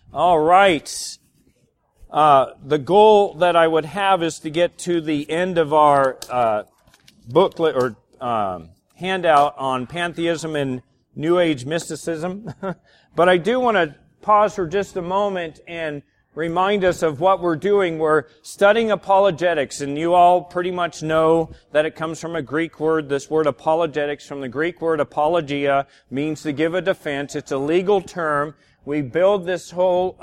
All right. The goal that I would have is to get to the end of our booklet or handout on pantheism and New Age mysticism. But I do want to pause for just a moment and remind us of what we're doing. We're studying apologetics, and you all pretty much know that it comes from a Greek word. This word apologetics, from the Greek word apologia, means to give a defense. It's a legal term. We build this whole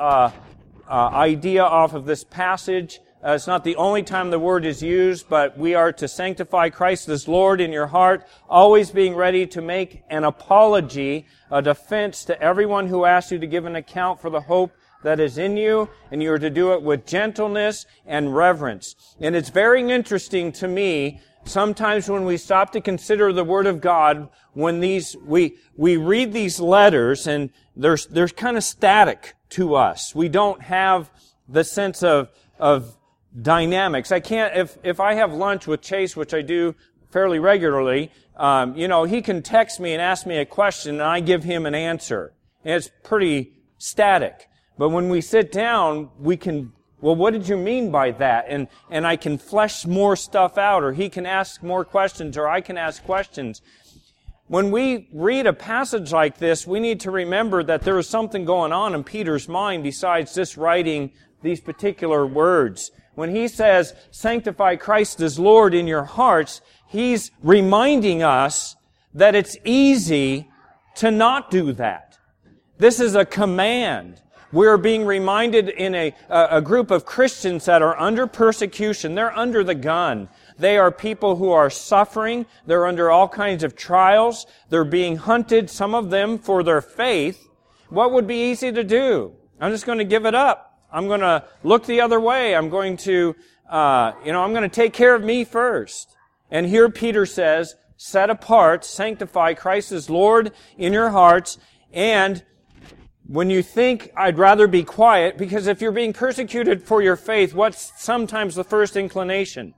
idea off of this passage. It's not the only time the word is used, but we are to sanctify Christ as Lord in your heart, always being ready to make an apology, a defense to everyone who asks you to give an account for the hope that is in you, and you are to do it with gentleness and reverence. And it's very interesting to me, sometimes when we stop to consider the Word of God, when we read these letters, and they're kind of static to us. We don't have the sense of dynamics. I can't, if I have lunch with Chase, which I do fairly regularly, he can text me and ask me a question, and I give him an answer. And it's pretty static. But when we sit down, we can, well, what did you mean by that? And I can flesh more stuff out, or he can ask more questions, or I can ask questions. When we read a passage like this, we need to remember that there is something going on in Peter's mind besides just writing these particular words. When he says, sanctify Christ as Lord in your hearts, he's reminding us that it's easy to not do that. This is a command. We're being reminded in a group of Christians that are under persecution. They're under the gun. They are people who are suffering. They're under all kinds of trials. They're being hunted, some of them, for their faith. What would be easy to do? I'm just going to give it up. I'm going to look the other way. I'm going to, I'm going to take care of me first. And here Peter says, set apart, sanctify Christ as Lord in your hearts, and when you think, I'd rather be quiet, because if you're being persecuted for your faith, what's sometimes the first inclination?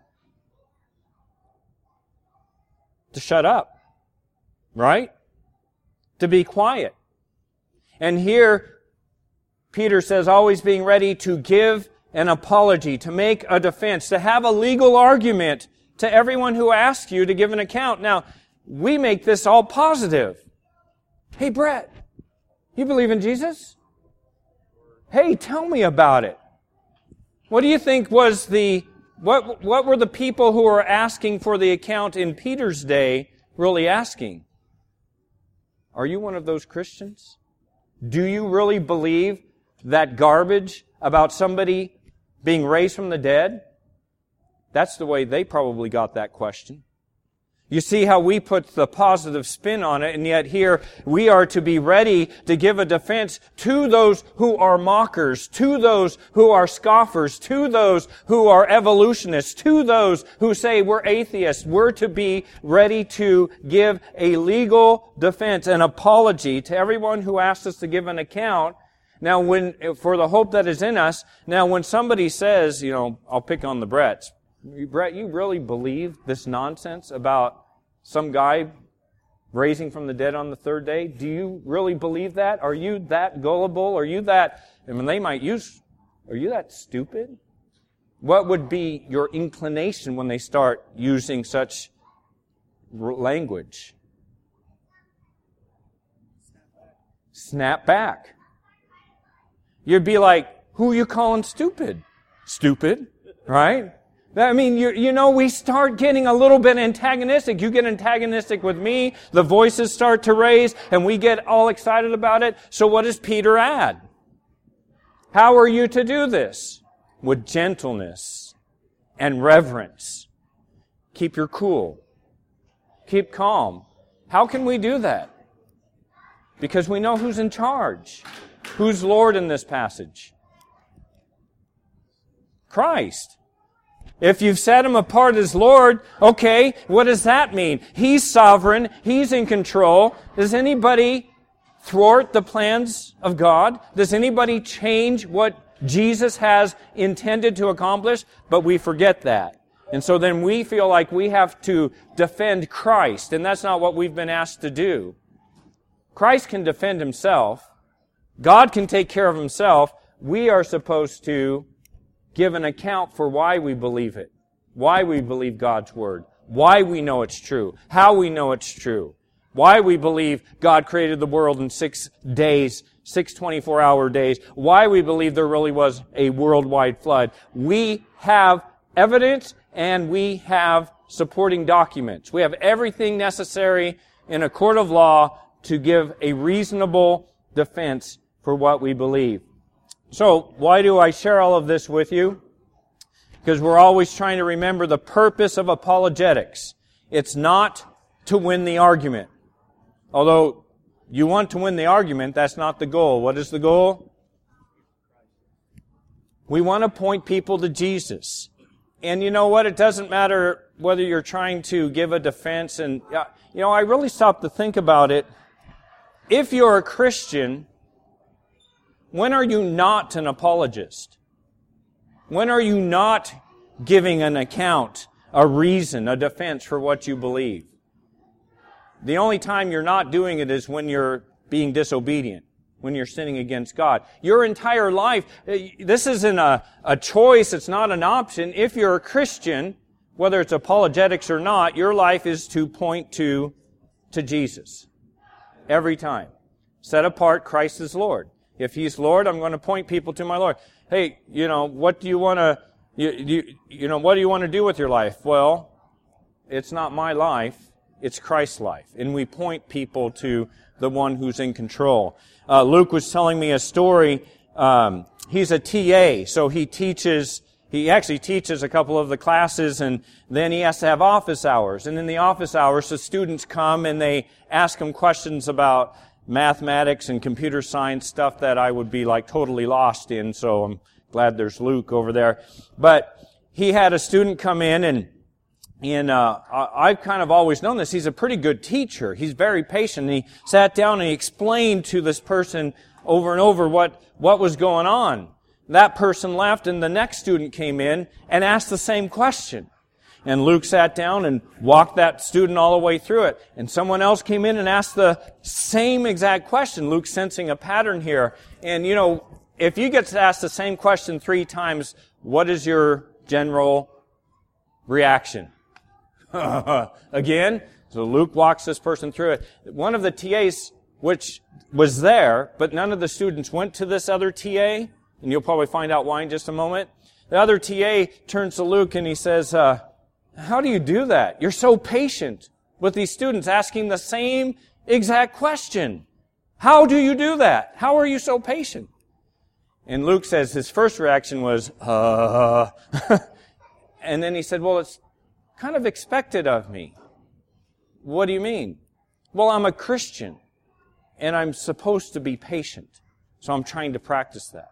To shut up. Right? To be quiet. And here, Peter says, always being ready to give an apology, to make a defense, to have a legal argument to everyone who asks you to give an account. Now, we make this all positive. Hey, Brett, you believe in Jesus? Hey, tell me about it. What do you think was what were the people who were asking for the account in Peter's day really asking? Are you one of those Christians? Do you really believe that garbage about somebody being raised from the dead? That's the way they probably got that question. You see how we put the positive spin on it, and yet here we are to be ready to give a defense to those who are mockers, to those who are scoffers, to those who are evolutionists, to those who say we're atheists. We're to be ready to give a legal defense, an apology to everyone who asks us to give an account. Now, for the hope that is in us, now when somebody says, I'll pick on the Bretts. Brett, you really believe this nonsense about some guy raising from the dead on the third day? Do you really believe that? Are you that gullible? Are you that, they might use, are you that stupid? What would be your inclination when they start using such language? Snap back. You'd be like, who are you calling stupid? Stupid, right? We start getting a little bit antagonistic. You get antagonistic with me, the voices start to raise, and we get all excited about it. So what does Peter add? How are you to do this? With gentleness and reverence. Keep your cool. Keep calm. How can we do that? Because we know who's in charge. Who's Lord in this passage? Christ. If you've set Him apart as Lord, okay, what does that mean? He's sovereign. He's in control. Does anybody thwart the plans of God? Does anybody change what Jesus has intended to accomplish? But we forget that. And so then we feel like we have to defend Christ, and that's not what we've been asked to do. Christ can defend Himself. God can take care of Himself. We are supposed to give an account for why we believe it, why we believe God's Word, why we know it's true, how we know it's true, why we believe God created the world in 6 days, 6 24-hour days, why we believe there really was a worldwide flood. We have evidence and we have supporting documents. We have everything necessary in a court of law to give a reasonable defense for what we believe. So, why do I share all of this with you? Because we're always trying to remember the purpose of apologetics. It's not to win the argument. Although you want to win the argument, that's not the goal. What is the goal? We want to point people to Jesus. And you know what? It doesn't matter whether you're trying to give a defense. And, I really stopped to think about it. If you're a Christian, when are you not an apologist? When are you not giving an account, a reason, a defense for what you believe? The only time you're not doing it is when you're being disobedient, when you're sinning against God. Your entire life, this isn't a choice, it's not an option. If you're a Christian, whether it's apologetics or not, your life is to point to Jesus. Every time. Set apart Christ as Lord. If He's Lord, I'm going to point people to my Lord. Hey, what do you want to, what do you want to do with your life? Well, it's not my life, it's Christ's life. And we point people to the one who's in control. Luke was telling me a story. He's a TA, so he actually teaches a couple of the classes, and then he has to have office hours. And in the office hours, the students come and they ask him questions about mathematics and computer science, stuff that I would be like totally lost in, so I'm glad there's Luke over there. But he had a student come in, and I've kind of always known this. He's a pretty good teacher. He's very patient. And he sat down and he explained to this person over and over what was going on. That person left, and the next student came in and asked the same question. And Luke sat down and walked that student all the way through it. And someone else came in and asked the same exact question. Luke's sensing a pattern here. And, if you get asked the same question 3 times, what is your general reaction? Again? So Luke walks this person through it. One of the TAs, which was there, but none of the students went to this other TA, and you'll probably find out why in just a moment. The other TA turns to Luke and he says, how do you do that? You're so patient with these students asking the same exact question. How do you do that? How are you so patient? And Luke says his first reaction was, and then he said, well, it's kind of expected of me. What do you mean? Well, I'm a Christian, and I'm supposed to be patient, so I'm trying to practice that.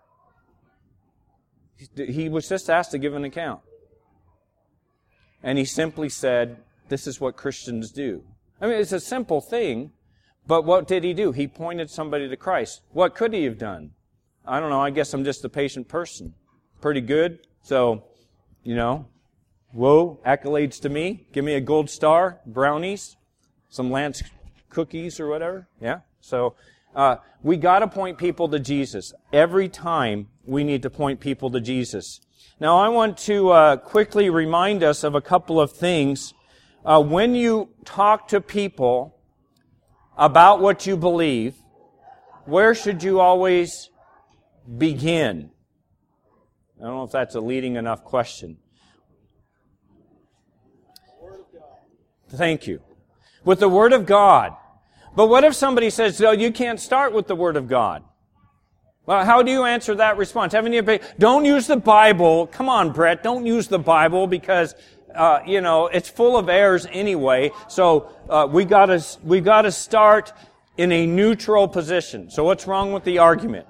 He was just asked to give an account. And he simply said, this is what Christians do. I mean, it's a simple thing, but what did he do? He pointed somebody to Christ. What could he have done? I don't know, I guess I'm just a patient person. Pretty good, so, whoa, accolades to me. Give me a gold star, brownies, some Lance cookies or whatever. Yeah, so we got to point people to Jesus. Every time we need to point people to Jesus. Now, I want to quickly remind us of a couple of things. When you talk to people about what you believe, where should you always begin? I don't know if that's a leading enough question. Thank you. With the Word of God. But what if somebody says, no, you can't start with the Word of God? Well, how do you answer that response? Don't use the Bible. Come on, Brett, don't use the Bible because, it's full of errors anyway. So, we gotta start in a neutral position. So what's wrong with the argument?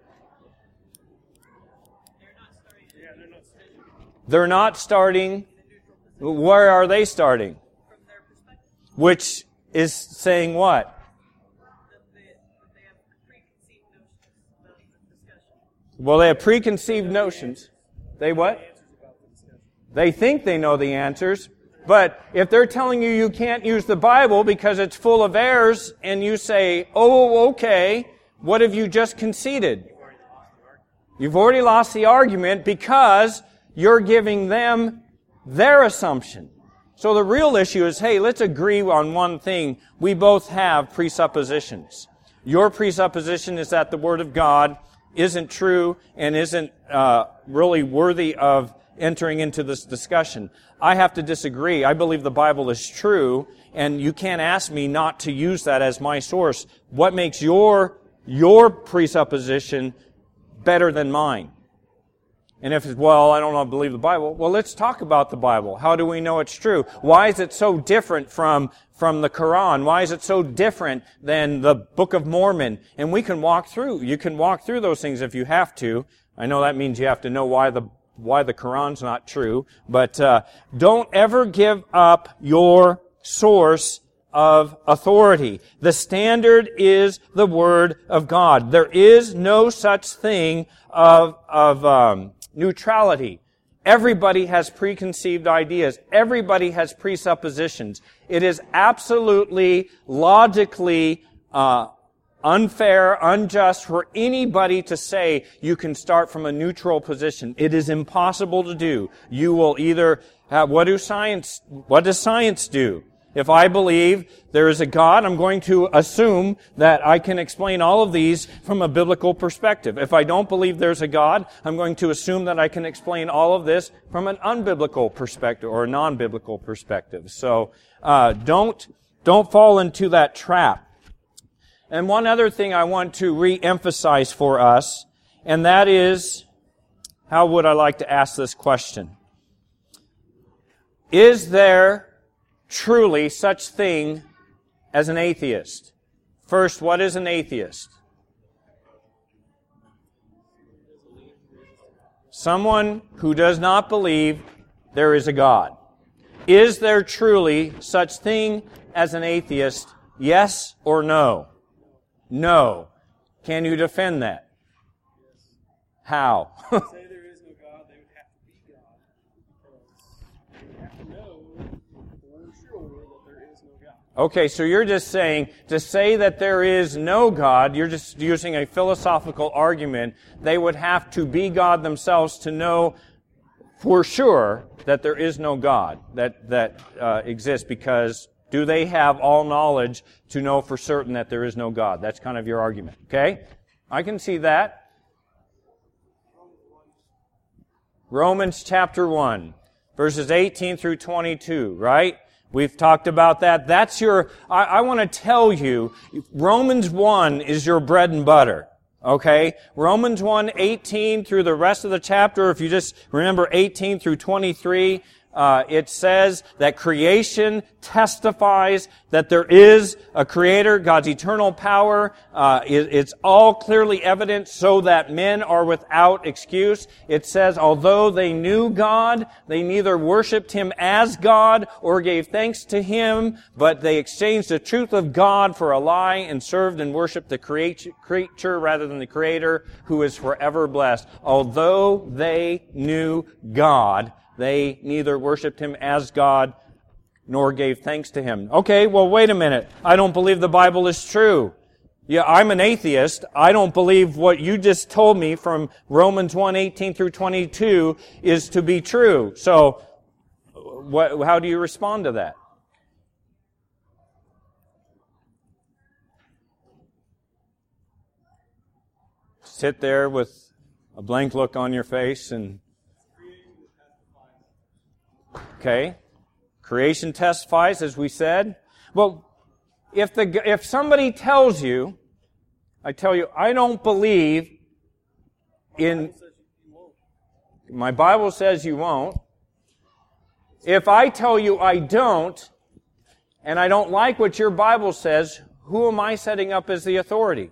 They're not starting. Where are they starting? Which is saying what? Well, they have preconceived notions. They what? They think they know the answers. But if they're telling you can't use the Bible because it's full of errors, and you say, oh, okay, what have you just conceded? You've already lost the argument because you're giving them their assumption. So the real issue is, hey, let's agree on one thing. We both have presuppositions. Your presupposition is that the Word of God isn't true and isn't really worthy of entering into this discussion. I have to disagree. I believe the Bible is true, and you can't ask me not to use that as my source. What makes your presupposition better than mine? And if it's, well, I don't believe the Bible, well, let's talk about the Bible. How do we know it's true? Why is it so different from the Quran? Why is it so different than the Book of Mormon? And you can walk through those things if you have to. I know that means you have to know why the Quran's not true, but don't ever give up your source of authority. The standard is the Word of God. There is no such thing of neutrality. Everybody has preconceived ideas. Everybody has presuppositions. It is absolutely, logically unfair, unjust for anybody to say you can start from a neutral position. It is impossible to do. You will either have, what does science do? If I believe there is a God, I'm going to assume that I can explain all of these from a biblical perspective. If I don't believe there's a God, I'm going to assume that I can explain all of this from an unbiblical perspective or a non-biblical perspective. So don't fall into that trap. And one other thing I want to re-emphasize for us, and that is, how would I like to ask this question? Is there truly such thing as an atheist? First, what is an atheist? Someone who does not believe there is a God. Is there truly such thing as an atheist? Yes or no? No. Can you defend that? How? Say there is no God, they would have to be God. Because they have to know for sure that there is no God. Okay, so you're just saying, to say that there is no God, you're just using a philosophical argument. They would have to be God themselves to know for sure that there is no God that exists, because do they have all knowledge to know for certain that there is no God? That's kind of your argument, okay? I can see that. Romans chapter 1, verses 18 through 22, right? We've talked about that. That's I want to tell you, Romans 1 is your bread and butter. Okay? Romans 1, 18 through the rest of the chapter, if you just remember 18 through 23, it says that creation testifies that there is a Creator, God's eternal power. It's all clearly evident so that men are without excuse. It says, although they knew God, they neither worshipped Him as God or gave thanks to Him, but they exchanged the truth of God for a lie and served and worshipped the creature rather than the Creator, who is forever blessed. Although they knew God, they neither worshipped Him as God nor gave thanks to Him. Okay, well, wait a minute. I don't believe the Bible is true. Yeah, I'm an atheist. I don't believe what you just told me from Romans 1, 18 through 22 is to be true. So, how do you respond to that? Sit there with a blank look on your face and... Okay. Creation testifies, as we said. Well, if somebody tells you, I tell you, I don't believe in... My Bible says you won't. If I tell you I don't, and I don't like what your Bible says, who am I setting up as the authority?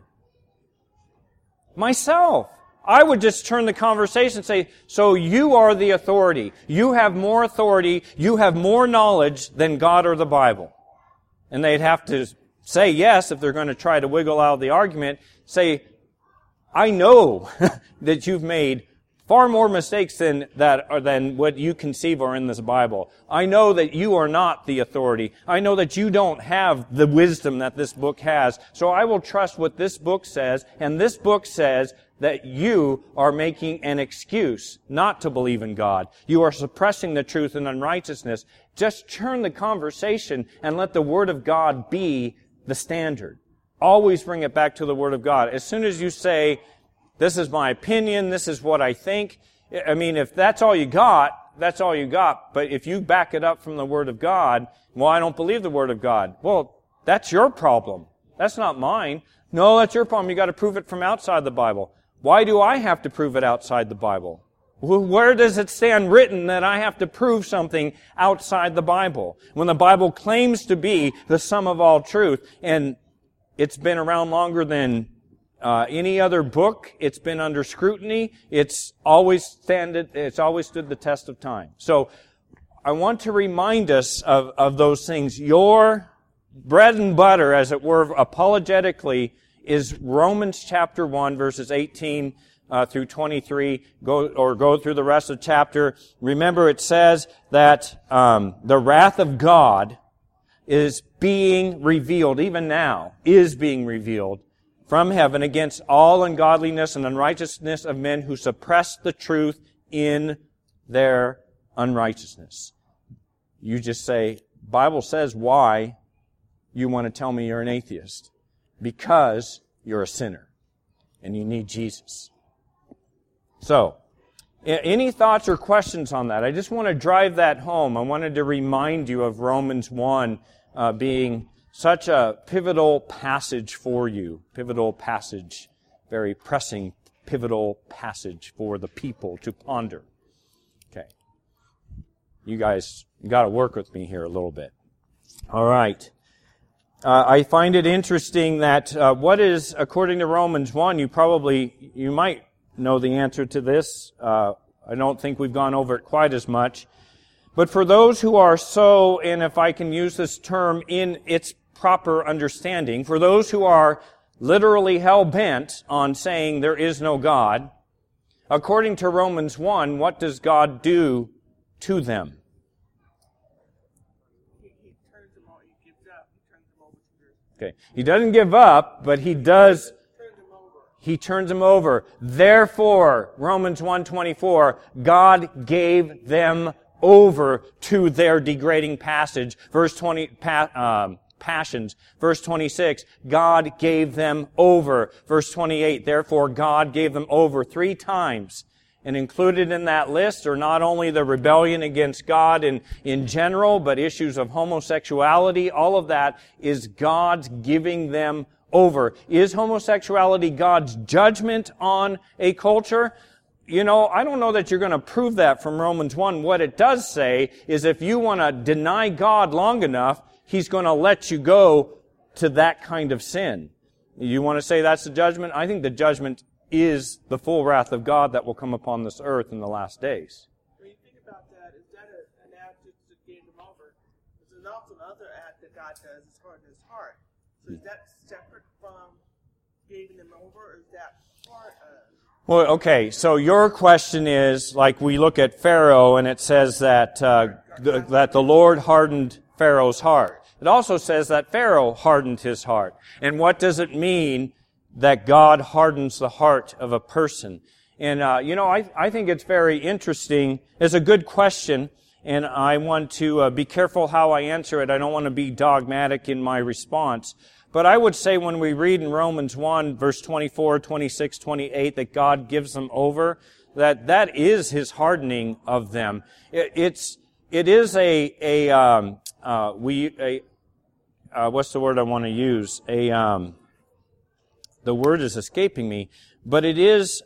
Myself. I would just turn the conversation and say, so you are the authority. You have more authority. You have more knowledge than God or the Bible. And they'd have to say yes if they're going to try to wiggle out the argument. Say, I know that you've made Far more mistakes than what you conceive are in this Bible. I know that you are not the authority. I know that you don't have the wisdom that this book has. So I will trust what this book says, and this book says that you are making an excuse not to believe in God. You are suppressing the truth in unrighteousness. Just turn the conversation and let the Word of God be the standard. Always bring it back to the Word of God. As soon as you say, this is my opinion, this is what I think. I mean, if that's all you got, that's all you got. But if you back it up from the Word of God, well, I don't believe the Word of God. Well, that's your problem. That's not mine. No, that's your problem. You got to prove it from outside the Bible. Why do I have to prove it outside the Bible? Where does it stand written that I have to prove something outside the Bible? When the Bible claims to be the sum of all truth, and it's been around longer than any other book. It's been under scrutiny. It's always stood the test of time. So I want to remind us of those things. Your bread and butter, as it were, apologetically, is Romans chapter 1, verses 18 through 23. Go through the rest of the chapter. Remember, it says that the wrath of God is being revealed, even now, is being revealed from heaven against all ungodliness and unrighteousness of men who suppress the truth in their unrighteousness. You just say, Bible says why you want to tell me you're an atheist. Because you're a sinner and you need Jesus. So, any thoughts or questions on that? I just want to drive that home. I wanted to remind you of Romans 1 being such a pivotal passage for you. Pivotal passage. Very pressing, pivotal passage for the people to ponder. Okay. You guys got to work with me here a little bit. All right. I find it interesting that what is, according to Romans 1, you might know the answer to this. I don't think we've gone over it quite as much. But for those who are so, and if I can use this term in its proper understanding, for those who are literally hell-bent on saying there is no God, according to Romans 1, what does God do to them? Okay. He doesn't give up, but he does. He turns them over. Therefore, Romans 1:24, God gave them over to their degrading passions. Verse 26, God gave them over. Verse 28, therefore God gave them over 3 times. And included in that list are not only the rebellion against God in general, but issues of homosexuality. All of that is God's giving them over. Is homosexuality God's judgment on a culture? You know, I don't know that you're going to prove that from Romans 1. What it does say is if you want to deny God long enough, He's going to let you go to that kind of sin. You want to say that's the judgment? I think the judgment is the full wrath of God that will come upon this earth in the last days. When you think about that, is that an act that gave them over? There's also another act that God does as far as His heart. So is that separate from giving them over, or is that part of? Well, okay, so your question is, like we look at Pharaoh and it says that that the Lord hardened Pharaoh's heart. It also says that Pharaoh hardened his heart. And what does it mean that God hardens the heart of a person? And, I think it's very interesting. It's a good question, and I want to be careful how I answer it. I don't want to be dogmatic in my response. But I would say when we read in Romans 1, verse 24, 26, 28, that God gives them over, that is His hardening of them. It is what's the word I want to use? The word is escaping me, but it is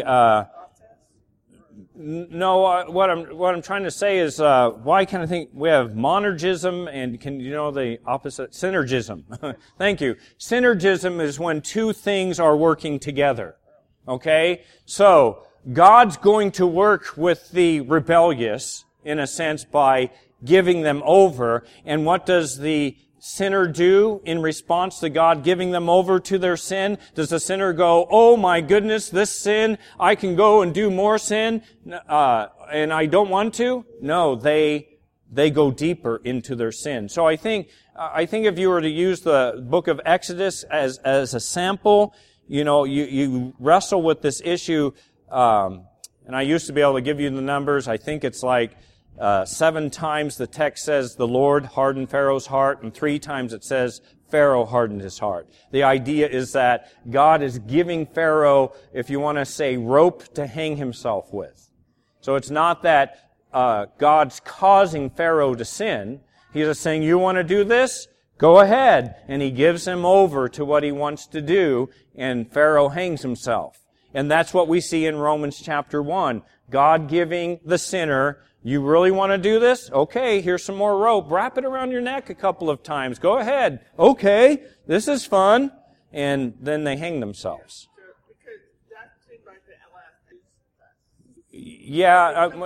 what I'm trying to say is, why can I think we have monergism and the opposite? Synergism. Thank you. Synergism is when 2 things are working together. Okay? So, God's going to work with the rebellious, in a sense, by giving them over. And what does the sinner do in response to God giving them over to their sin? Does the sinner go, oh my goodness, this sin, I can go and do more sin, and I don't want to? No, they go deeper into their sin. So I think if you were to use the book of Exodus as a sample, you wrestle with this issue, and I used to be able to give you the numbers. I think it's like 7 times the text says the Lord hardened Pharaoh's heart, and 3 times it says Pharaoh hardened his heart. The idea is that God is giving Pharaoh, if you want to say, rope to hang himself with. So it's not that God's causing Pharaoh to sin. He's just saying, you want to do this? Go ahead. And he gives him over to what he wants to do, and Pharaoh hangs himself. And that's what we see in Romans chapter 1. God giving the sinner, you really want to do this? Okay, here's some more rope. Wrap it around your neck a couple of times. Go ahead. Okay, this is fun. And then they hang themselves. Because that seems like the last. Yeah,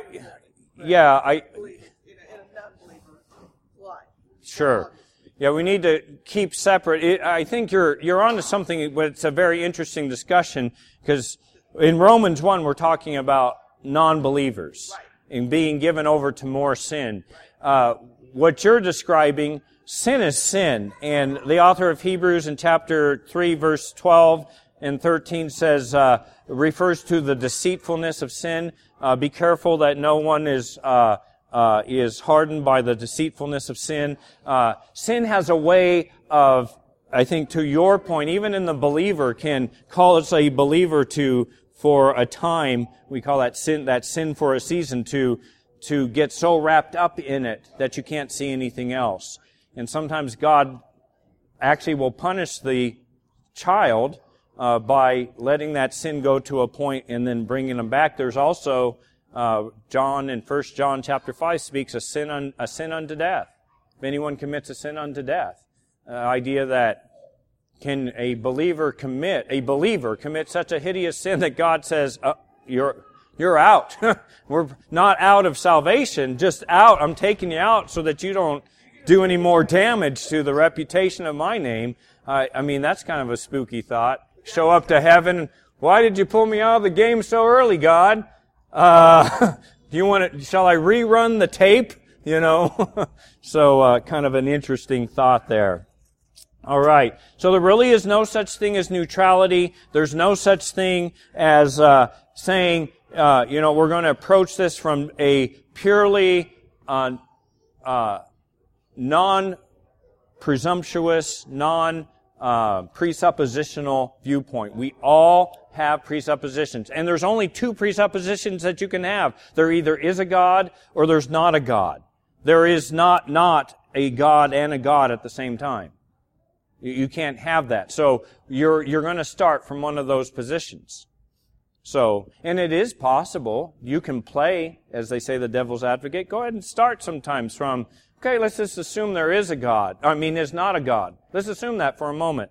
Sure. Yeah, we need to keep separate. I think you're onto something, but it's a very interesting discussion, because in Romans 1 we're talking about non-believers and being given over to more sin. What you're describing, sin is sin, and the author of Hebrews in chapter 3 verse 12 and 13 says, refers to the deceitfulness of sin. Be careful that no one is hardened by the deceitfulness of sin. Sin has a way of, I think to your point, even in the believer can call us a believer for a time, we call that sin for a season, to get so wrapped up in it that you can't see anything else. And sometimes God actually will punish the child by letting that sin go to a point and then bringing them back. There's also John in 1 John chapter 5 speaks a sin unto death. If anyone commits a sin unto death, idea that can a believer commit such a hideous sin that God says, you're out. We're not out of salvation, just out. I'm taking you out so that you don't do any more damage to the reputation of my name. I mean, that's kind of a spooky thought. Show up to heaven. Why did you pull me out of the game so early, God? Do you want to, shall I rerun the tape? So, kind of an interesting thought there. All right. So there really is no such thing as neutrality. There's no such thing as, saying, we're going to approach this from a purely, non-presumptuous, presuppositional viewpoint. We all have presuppositions. And there's only 2 presuppositions that you can have. There either is a God or there's not a God. There is not a God and a God at the same time. You can't have that. So you're going to start from one of those positions. So, and it is possible. You can play, as they say, the devil's advocate. Go ahead and start sometimes from, okay, let's just assume there is a God. There's not a God. Let's assume that for a moment.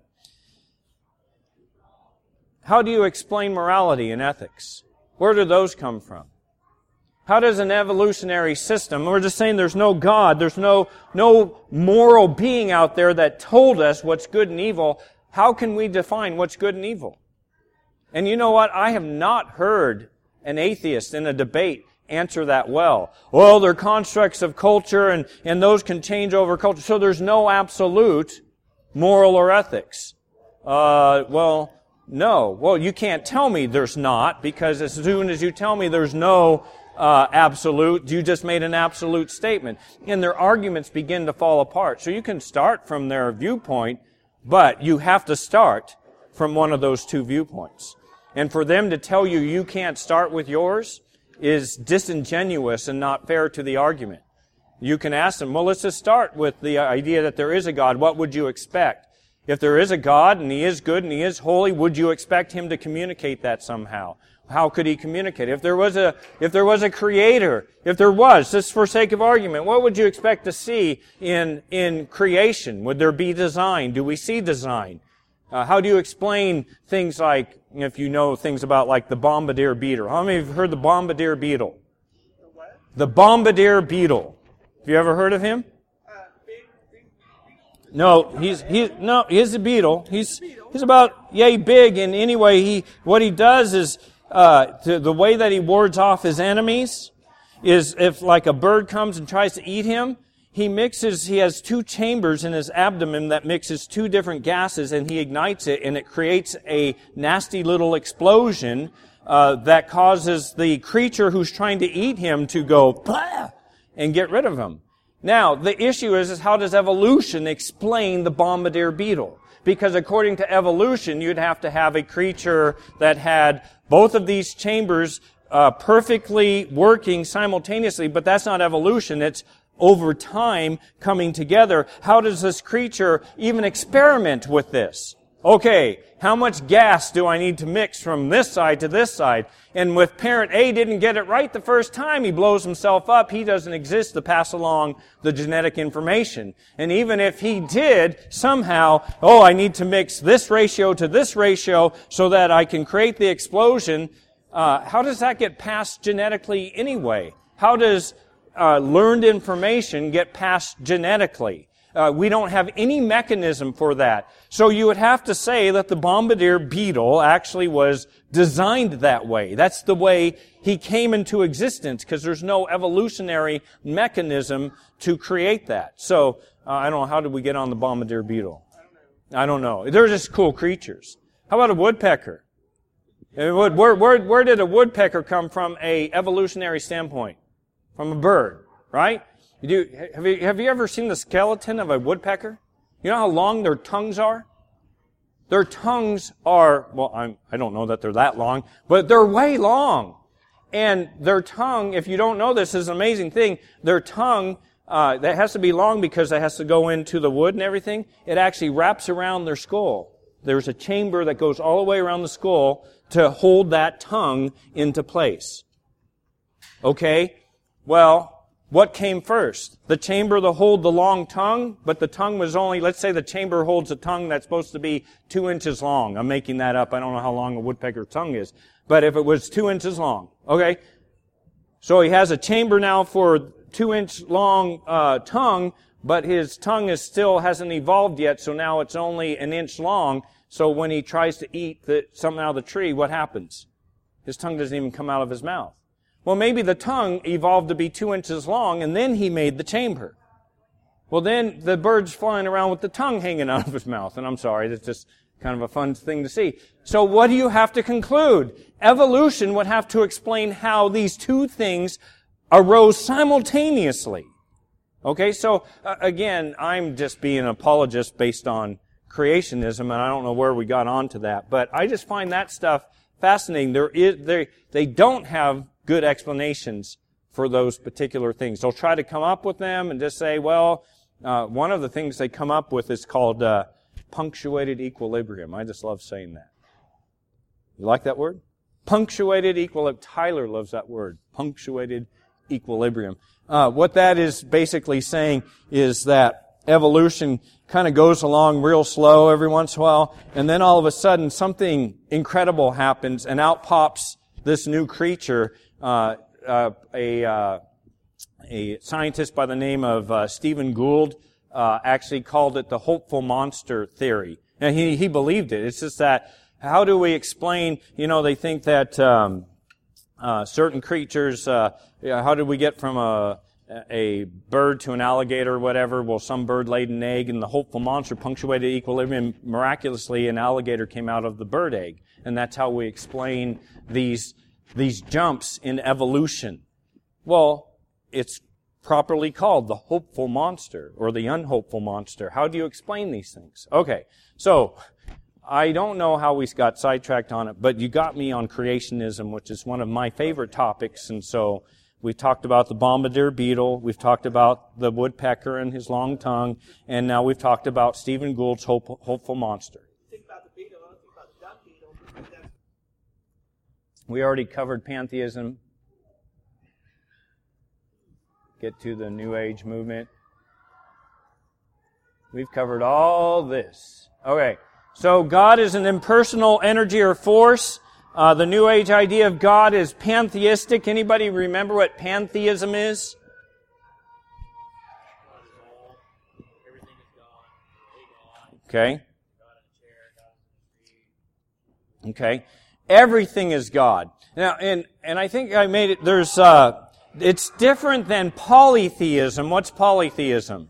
How do you explain morality and ethics? Where do those come from? How does an evolutionary system, we're just saying there's no God, there's no moral being out there that told us what's good and evil. How can we define what's good and evil? And you know what? I have not heard an atheist in a debate answer that well. Well, they're constructs of culture and those can change over culture. So there's no absolute moral or ethics. No. Well, you can't tell me there's not, because as soon as you tell me there's no absolute, you just made an absolute statement. And their arguments begin to fall apart. So you can start from their viewpoint, but you have to start from one of those 2 viewpoints. And for them to tell you you can't start with yours is disingenuous and not fair to the argument. You can ask them, well, let's just start with the idea that there is a God. What would you expect? If there is a God and He is good and He is holy, would you expect Him to communicate that somehow? How could He communicate? If there was a creator, just for sake of argument, what would you expect to see in creation? Would there be design? Do we see design? How do you explain things like, if you know things about like the bombardier beetle? How many have heard the bombardier beetle? The what? The bombardier beetle. Have you ever heard of him? No, he's a beetle. He's about yay big, and anyway, what he does is the way that he wards off his enemies is if like a bird comes and tries to eat him, he has two chambers in his abdomen that mixes two different gases, and he ignites it, and it creates a nasty little explosion that causes the creature who's trying to eat him to go blah, and get rid of him. Now, the issue is how does evolution explain the bombardier beetle? Because according to evolution, you'd have to have a creature that had both of these chambers perfectly working simultaneously, but that's not evolution. It's over time coming together. How does this creature even experiment with this? Okay, how much gas do I need to mix from this side to this side? And with parent A didn't get it right the first time, he blows himself up. He doesn't exist to pass along the genetic information. And even if he did, somehow, I need to mix this ratio to this ratio so that I can create the explosion. How does that get passed genetically anyway? How does learned information get passed genetically? We don't have any mechanism for that. So you would have to say that the bombardier beetle actually was designed that way. That's the way he came into existence, because there's no evolutionary mechanism to create that. So, I don't know, how did we get on the bombardier beetle? I don't know. They're just cool creatures. How about a woodpecker? Where did a woodpecker come from a evolutionary standpoint? From a bird, right? Have you ever seen the skeleton of a woodpecker? You know how long their tongues are? Their tongues are, I don't know that they're that long, but they're way long. And their tongue, if you don't know this, is an amazing thing. Their tongue, that has to be long because it has to go into the wood and everything. It actually wraps around their skull. There's a chamber that goes all the way around the skull to hold that tongue into place. Okay? Well, what came first? The chamber to hold the long tongue, but the tongue was only, let's say the chamber holds a tongue that's supposed to be 2 inches long. I'm making that up. I don't know how long a woodpecker's tongue is. But if it was 2 inches long, okay? So he has a chamber now for 2-inch long tongue, but his tongue still hasn't evolved yet, so now it's only 1 inch long. So when he tries to eat something out of the tree, what happens? His tongue doesn't even come out of his mouth. Well, maybe the tongue evolved to be 2 inches long, and then he made the chamber. Well, then the bird's flying around with the tongue hanging out of his mouth. And I'm sorry, that's just kind of a fun thing to see. So what do you have to conclude? Evolution would have to explain how these two things arose simultaneously. Okay, so again, I'm just being an apologist based on creationism, and I don't know where we got onto that. But I just find that stuff fascinating. They don't have good explanations for those particular things. They'll try to come up with them and just say, one of the things they come up with is called punctuated equilibrium. I just love saying that. You like that word? Punctuated equilibrium. Tyler loves that word. Punctuated equilibrium. What that is basically saying is that evolution kind of goes along real slow every once in a while, and then all of a sudden something incredible happens, and out pops this new creature. A scientist by the name of Stephen Gould actually called it the hopeful monster theory. And he believed it. It's just that, how do we explain, they think that certain creatures, how did we get from a bird to an alligator or whatever? Well, some bird laid an egg, and the hopeful monster punctuated equilibrium. Miraculously, an alligator came out of the bird egg. And that's how we explain these jumps in evolution. Well, it's properly called the hopeful monster or the unhopeful monster. How do you explain these things? Okay, so I don't know how we got sidetracked on it, but you got me on creationism, which is one of my favorite topics. And so we talked about the bombardier beetle, we've talked about the woodpecker and his long tongue, and now we've talked about Stephen Gould's hopeful monster. We already covered pantheism. Get to the New Age movement. We've covered all this. Okay, so God is an impersonal energy or force. The New Age idea of God is pantheistic. Anybody remember what pantheism is? Okay? Okay? Everything is God. Now, and I think I made it, it's different than polytheism. What's polytheism?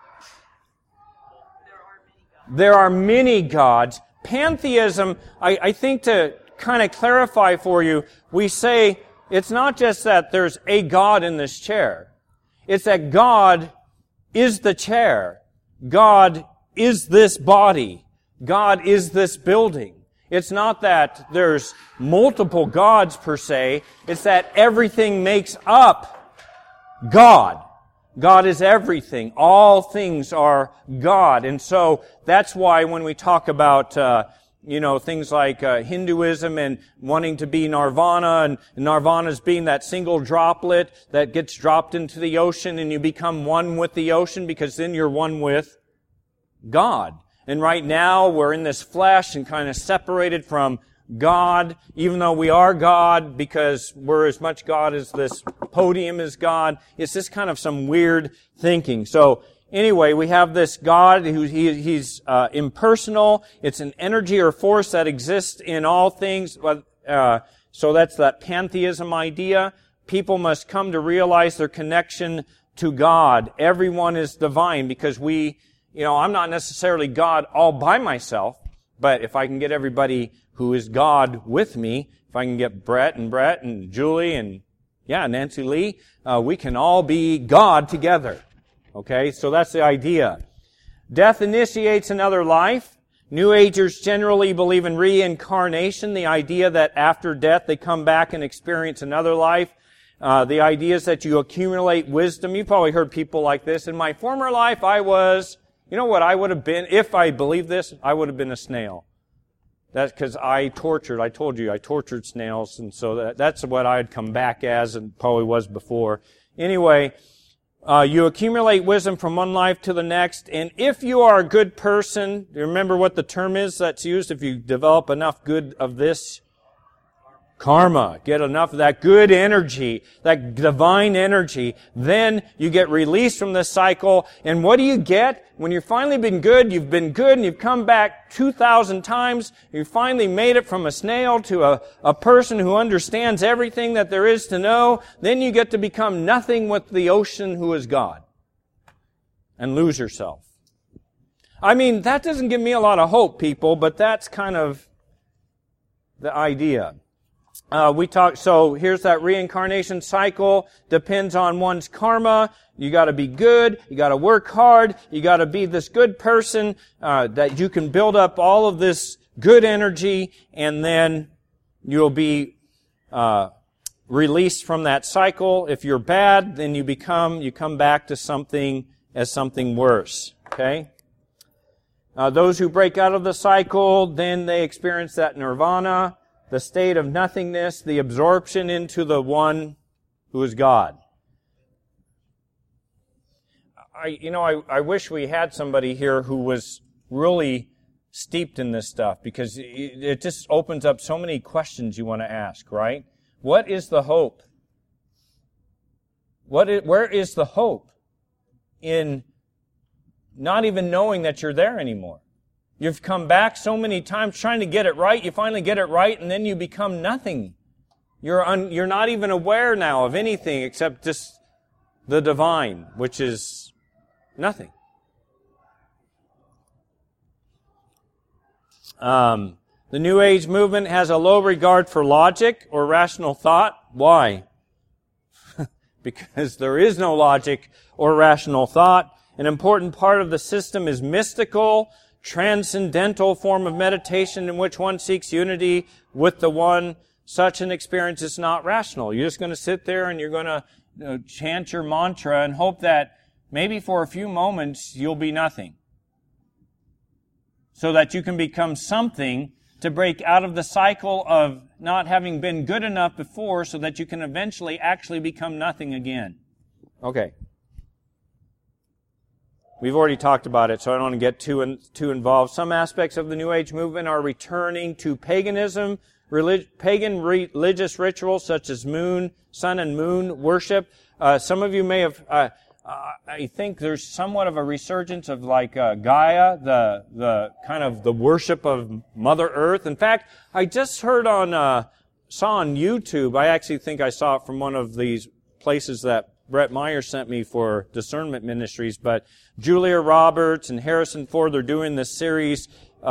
There are many gods. Pantheism, I think to kind of clarify for you, we say it's not just that there's a God in this chair. It's that God is the chair. God is this body. God is this building. It's not that there's multiple gods per se. It's that everything makes up God. God is everything. All things are God. And so that's why when we talk about, things like Hinduism and wanting to be nirvana, and nirvana's being that single droplet that gets dropped into the ocean and you become one with the ocean because then you're one with God. And right now we're in this flesh and kind of separated from God, even though we are God because we're as much God as this podium is God. It's just kind of some weird thinking. So anyway, we have this God he's impersonal. It's an energy or force that exists in all things. So that's that pantheism idea. People must come to realize their connection to God. Everyone is divine because I'm not necessarily God all by myself, but if I can get everybody who is God with me, if I can get Brett and Julie and Nancy Lee, we can all be God together. Okay, so that's the idea. Death initiates another life. New Agers generally believe in reincarnation, the idea that after death they come back and experience another life. The idea is that you accumulate wisdom. You've probably heard people like this. In my former life, I was, you know what I would have been? If I believed this, I would have been a snail. That's because I told you, I tortured snails, and so that's what I'd come back as and probably was before. Anyway, you accumulate wisdom from one life to the next, and if you are a good person, do you remember what the term is that's used if you develop enough good of this? Karma. Get enough of that good energy, that divine energy. Then you get released from this cycle. And what do you get? When you've finally been good and you've come back 2,000 times, you finally made it from a snail to a person who understands everything that there is to know, then you get to become nothing with the ocean who is God. And lose yourself. I mean, that doesn't give me a lot of hope, people, but that's kind of the idea. So here's that reincarnation cycle. Depends on one's karma. You gotta be good. You gotta work hard. You gotta be this good person, that you can build up all of this good energy, and then you'll be, released from that cycle. If you're bad, then you come back to something worse. Okay? Those who break out of the cycle, then they experience that nirvana, the state of nothingness, the absorption into the one who is God. I wish we had somebody here who was really steeped in this stuff, because it just opens up so many questions you want to ask, right? What is the hope? Where is the hope in not even knowing that you're there anymore? You've come back so many times trying to get it right. You finally get it right, and then you become nothing. You're not even aware now of anything except just the divine, which is nothing. The New Age movement has a low regard for logic or rational thought. Why? Because there is no logic or rational thought. An important part of the system is mystical, transcendental form of meditation in which one seeks unity with the one. Such an experience is not rational. You're just going to sit there and you're going to chant your mantra and hope that maybe for a few moments you'll be nothing, so that you can become something to break out of the cycle of not having been good enough before, so that you can eventually actually become nothing again. Okay. We've already talked about it, so I don't want to get too involved. Some aspects of the New Age movement are returning to paganism, pagan religious rituals such as sun and moon worship. Some of you may have, I think there's somewhat of a resurgence of like Gaia, the kind of the worship of Mother Earth. In fact, I just heard saw on YouTube, I actually think I saw it from one of these places that Brett Meyer sent me for Discernment Ministries, but Julia Roberts and Harrison Ford, they're doing this series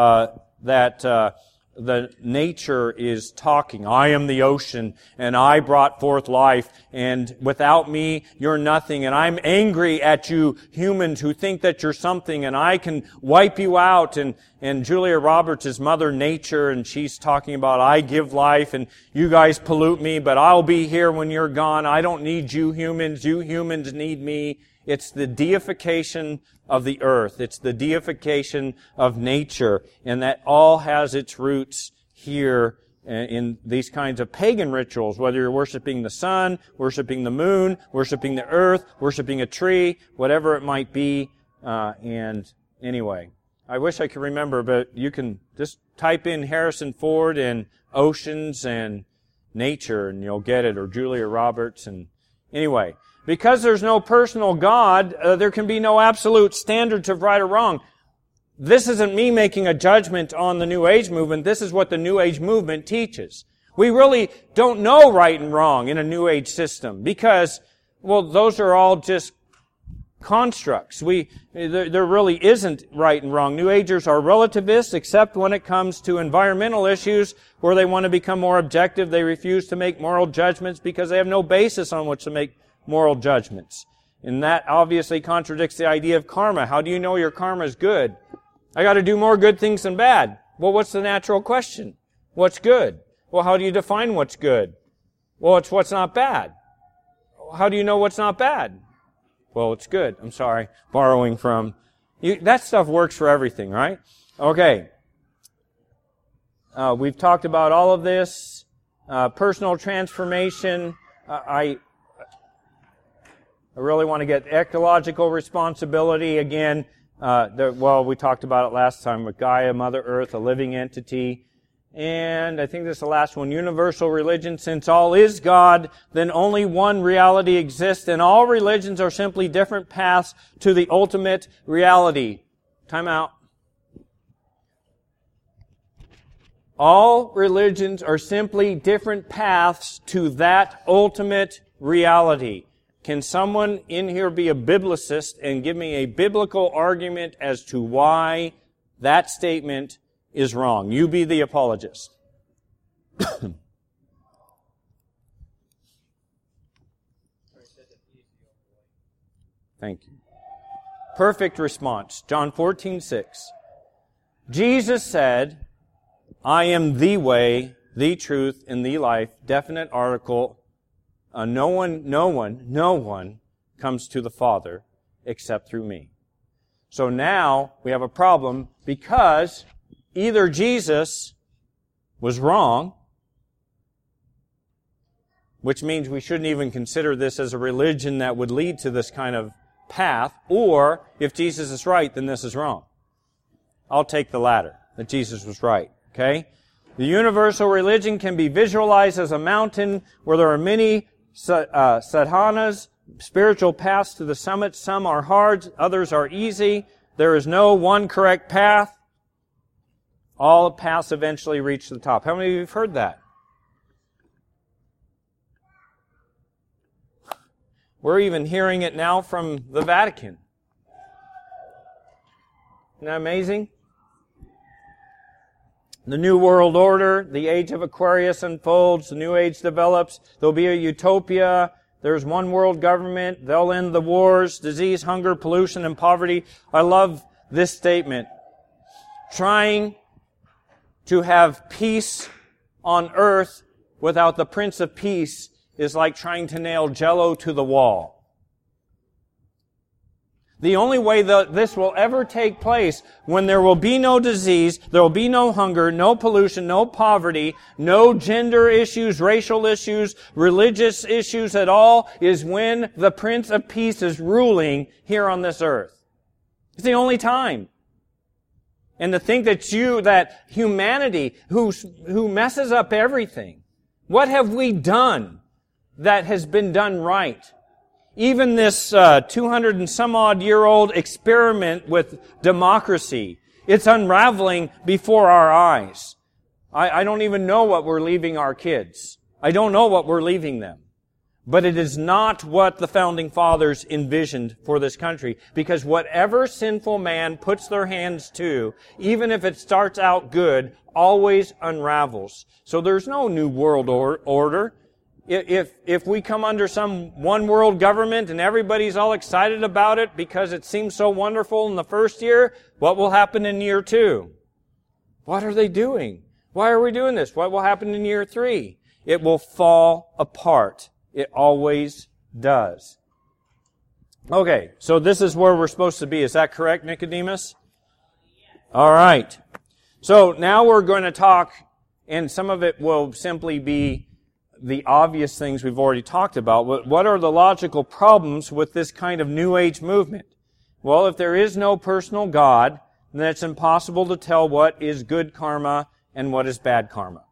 that the nature is talking. I am the ocean, and I brought forth life, and without me, you're nothing, and I'm angry at you humans who think that you're something, and I can wipe you out. And Julia Roberts is Mother Nature, and she's talking about, I give life, and you guys pollute me, but I'll be here when you're gone. I don't need you humans. You humans need me. It's the deification of the earth. It's the deification of nature. And that all has its roots here in these kinds of pagan rituals, whether you're worshiping the sun, worshiping the moon, worshiping the earth, worshiping a tree, whatever it might be. And anyway, I wish I could remember, but you can just type in Harrison Ford and oceans and nature and you'll get it, or Julia Roberts. And anyway, because there's no personal God, there can be no absolute standards of right or wrong. This isn't me making a judgment on the New Age movement. This is what the New Age movement teaches. We really don't know right and wrong in a New Age system because, well, those are all just constructs. There really isn't right and wrong. New Agers are relativists, except when it comes to environmental issues where they want to become more objective. They refuse to make moral judgments because they have no basis on which to make moral judgments. And that obviously contradicts the idea of karma. How do you know your karma is good? I got to do more good things than bad. Well, what's the natural question? What's good? Well, how do you define what's good? Well, it's what's not bad. How do you know what's not bad? Well, it's good. I'm sorry. Borrowing from you. That stuff works for everything, right? Okay. We've talked about all of this. Personal transformation. I really want to get ecological responsibility again. We talked about it last time with Gaia, Mother Earth, a living entity. And I think this is the last one. Universal religion. Since all is God, then only one reality exists, and all religions are simply different paths to the ultimate reality. Time out. All religions are simply different paths to that ultimate reality. Can someone in here be a biblicist and give me a biblical argument as to why that statement is wrong? You be the apologist. Thank you. Perfect response. John 14:6. Jesus said, I am the way, the truth, and the life. Definite article. No one comes to the Father except through me. So now we have a problem because either Jesus was wrong, which means we shouldn't even consider this as a religion that would lead to this kind of path, or if Jesus is right, then this is wrong. I'll take the latter, that Jesus was right. Okay? The universal religion can be visualized as a mountain where there are many sadhanas, spiritual paths to the summit. Some are hard, others are easy. There is no one correct path. All paths eventually reach the top. How many of you have heard that? We're even hearing it now from the Vatican. Isn't that amazing? The New World Order, the age of Aquarius unfolds, the New Age develops, there'll be a utopia, there's one world government, they'll end the wars, disease, hunger, pollution, and poverty. I love this statement. Trying to have peace on earth without the Prince of Peace is like trying to nail Jell-O to the wall. The only way that this will ever take place, when there will be no disease, there will be no hunger, no pollution, no poverty, no gender issues, racial issues, religious issues at all, is when the Prince of Peace is ruling here on this earth. It's the only time. And to think that humanity, who messes up everything, what have we done that has been done right? Even this 200 and some odd year old experiment with democracy, it's unraveling before our eyes. I don't even know what we're leaving our kids. I don't know what we're leaving them. But it is not what the Founding Fathers envisioned for this country. Because whatever sinful man puts their hands to, even if it starts out good, always unravels. So there's no new world order. If we come under some one world government and everybody's all excited about it because it seems so wonderful in the first year, what will happen in year 2? What are they doing? Why are we doing this? What will happen in year 3? It will fall apart. It always does. Okay, so this is where we're supposed to be. Is that correct, Nicodemus? All right. So now we're going to talk, and some of it will simply be the obvious things we've already talked about. What are the logical problems with this kind of New Age movement? Well, if there is no personal God, then it's impossible to tell what is good karma and what is bad karma.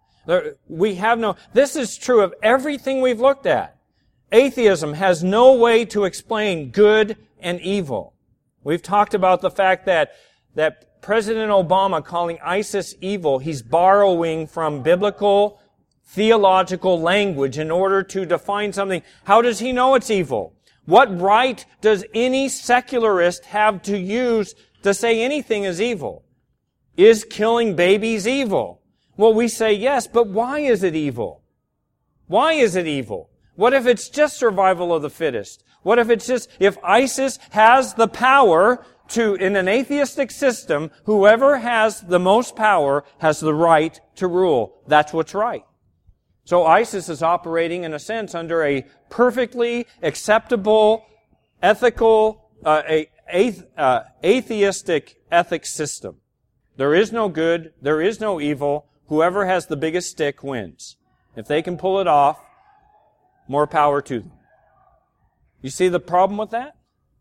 This is true of everything we've looked at. Atheism has no way to explain good and evil. We've talked about the fact that President Obama calling ISIS evil, he's borrowing from biblical theological language in order to define something. How does he know it's evil? What right does any secularist have to use to say anything is evil? Is killing babies evil? Well, we say yes, but why is it evil? Why is it evil? What if it's just survival of the fittest? What if if ISIS has the power to, in an atheistic system, whoever has the most power has the right to rule. That's what's right. So ISIS is operating, in a sense, under a perfectly acceptable, ethical, atheistic ethics system. There is no good, there is no evil. Whoever has the biggest stick wins. If they can pull it off, more power to them. You see the problem with that?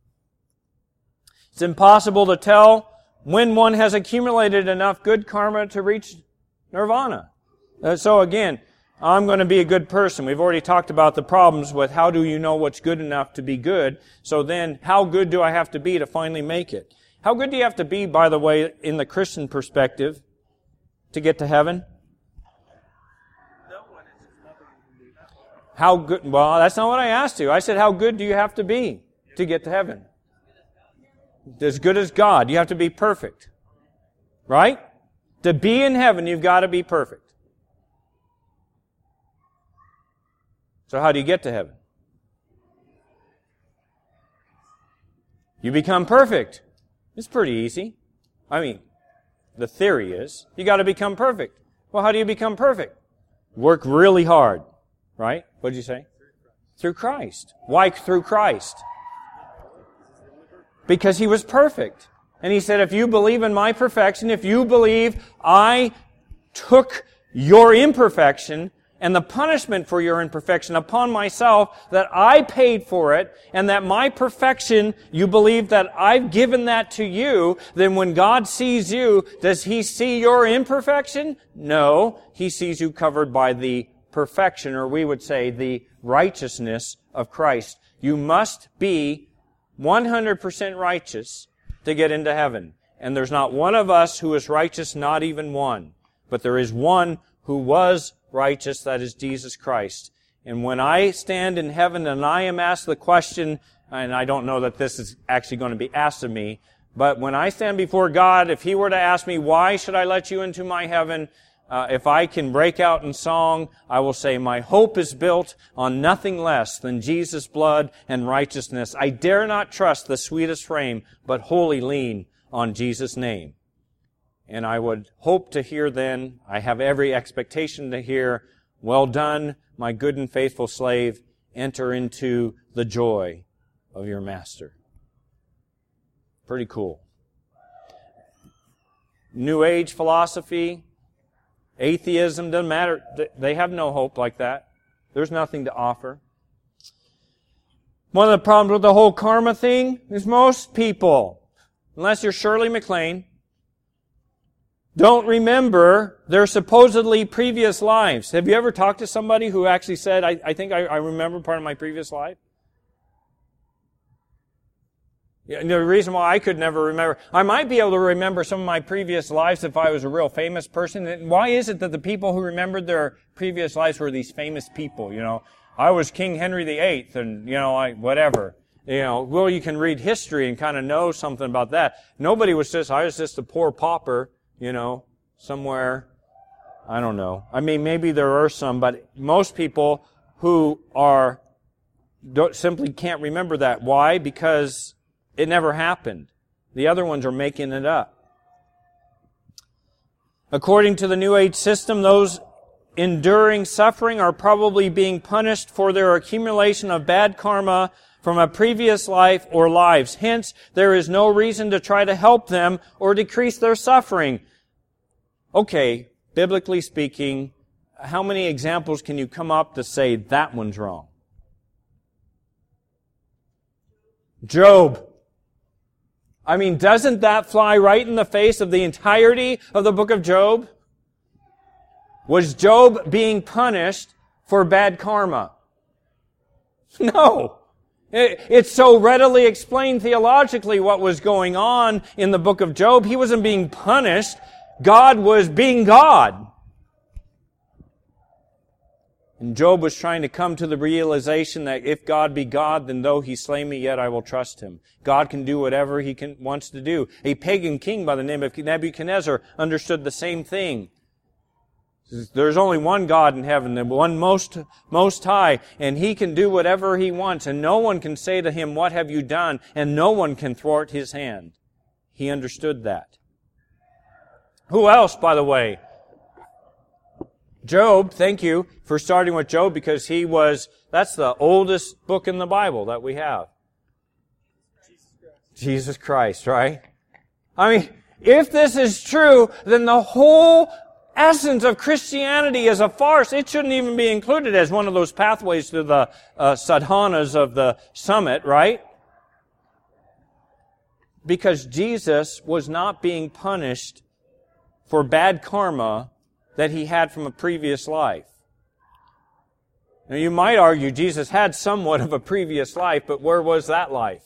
It's impossible to tell when one has accumulated enough good karma to reach nirvana. So again, I'm going to be a good person. We've already talked about the problems with how do you know what's good enough to be good. So then, how good do I have to be to finally make it? How good do you have to be, by the way, in the Christian perspective, to get to heaven? How good? Well, that's not what I asked you. I said, how good do you have to be to get to heaven? As good as God. You have to be perfect. Right? To be in heaven, you've got to be perfect. So how do you get to heaven? You become perfect. It's pretty easy. I mean, the theory is, you got to become perfect. Well, how do you become perfect? Work really hard. Right? What did you say? Through Christ. Why through Christ? Because He was perfect. And He said, if you believe in my perfection, if you believe I took your imperfection and the punishment for your imperfection upon myself, that I paid for it, and that my perfection, you believe that I've given that to you, then when God sees you, does He see your imperfection? No. He sees you covered by the perfection, or we would say the righteousness of Christ. You must be 100% righteous to get into heaven. And there's not one of us who is righteous, not even one. But there is one who was righteous, that is Jesus Christ. And when I stand in heaven and I am asked the question, and I don't know that this is actually going to be asked of me, but when I stand before God, if He were to ask me, why should I let you into my heaven? If I can break out in song, I will say, my hope is built on nothing less than Jesus' blood and righteousness. I dare not trust the sweetest frame, but wholly lean on Jesus' name. And I would hope to hear then, I have every expectation to hear, well done, my good and faithful slave, enter into the joy of your master. Pretty cool. New Age philosophy, atheism, doesn't matter. They have no hope like that. There's nothing to offer. One of the problems with the whole karma thing is most people, unless you're Shirley MacLaine, don't remember their supposedly previous lives. Have you ever talked to somebody who actually said, I think I remember part of my previous life? The reason why I could never remember, I might be able to remember some of my previous lives if I was a real famous person. And why is it that the people who remembered their previous lives were these famous people? I was King Henry VIII, and whatever. Well, you can read history and kind of know something about that. Nobody was I was just a poor pauper, somewhere. I don't know. I mean, maybe there are some, but most people who simply can't remember that. Why? Because it never happened. The other ones are making it up. According to the New Age system, those enduring suffering are probably being punished for their accumulation of bad karma from a previous life or lives. Hence, there is no reason to try to help them or decrease their suffering. Okay, biblically speaking, how many examples can you come up to say that one's wrong? Job. I mean, doesn't that fly right in the face of the entirety of the book of Job? Was Job being punished for bad karma? No. It's so readily explained theologically what was going on in the book of Job. He wasn't being punished. God was being God. And Job was trying to come to the realization that if God be God, then though He slay me, yet I will trust Him. God can do whatever He wants to do. A pagan king by the name of Nebuchadnezzar understood the same thing. There's only one God in heaven, the one most high, and He can do whatever He wants, and no one can say to Him, "What have you done?" and no one can thwart His hand. He understood that. Who else, by the way? Job, thank you for starting with Job, because that's the oldest book in the Bible that we have. Jesus Christ, right? I mean, if this is true, then the whole essence of Christianity is a farce. It shouldn't even be included as one of those pathways to the sadhanas of the summit, right? Because Jesus was not being punished for bad karma that He had from a previous life. Now, you might argue Jesus had somewhat of a previous life, but where was that life?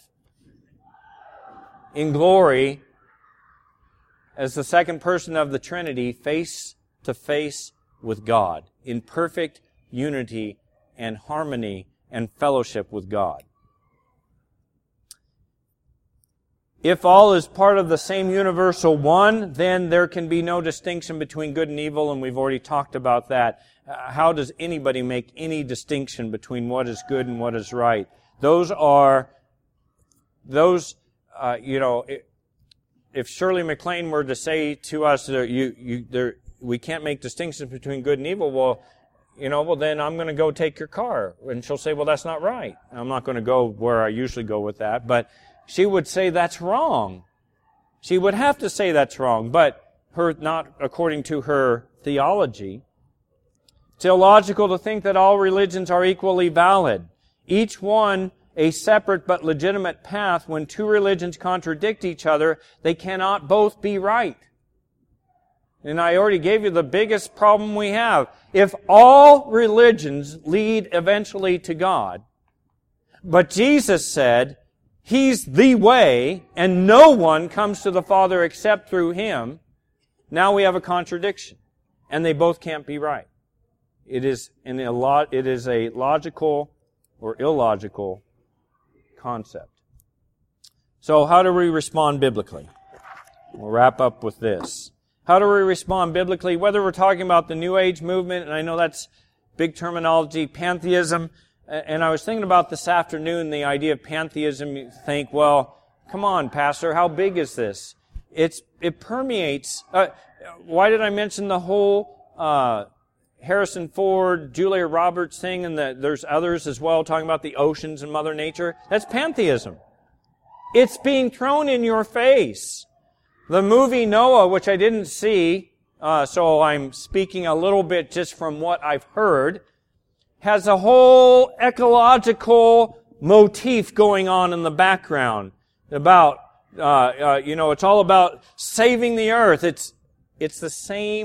In glory, as the second person of the Trinity, face to face with God, in perfect unity and harmony and fellowship with God. If all is part of the same universal one, then there can be no distinction between good and evil, and we've already talked about that. How does anybody make any distinction between what is good and what is right? If Shirley MacLaine were to say to us, we can't make distinctions between good and evil, well, then I'm going to go take your car. And she'll say, well, that's not right. I'm not going to go where I usually go with that, but she would say that's wrong. She would have to say that's wrong, but not according to her theology. It's illogical to think that all religions are equally valid. Each one a separate but legitimate path. When two religions contradict each other, they cannot both be right. And I already gave you the biggest problem we have. If all religions lead eventually to God, but Jesus said He's the way, and no one comes to the Father except through Him, now we have a contradiction. And they both can't be right. It is a logical or illogical concept. So how do we respond biblically? We'll wrap up with this. How do we respond biblically? Whether we're talking about the New Age movement, and I know that's big terminology, pantheism, and I was thinking about this afternoon, the idea of pantheism. You think, well, come on, Pastor, how big is this? It permeates. Why did I mention the whole Harrison Ford, Julia Roberts thing, and there's others as well talking about the oceans and Mother Nature? That's pantheism. It's being thrown in your face. The movie Noah, which I didn't see, so I'm speaking a little bit just from what I've heard, has a whole ecological motif going on in the background about, it's all about saving the earth. It's the same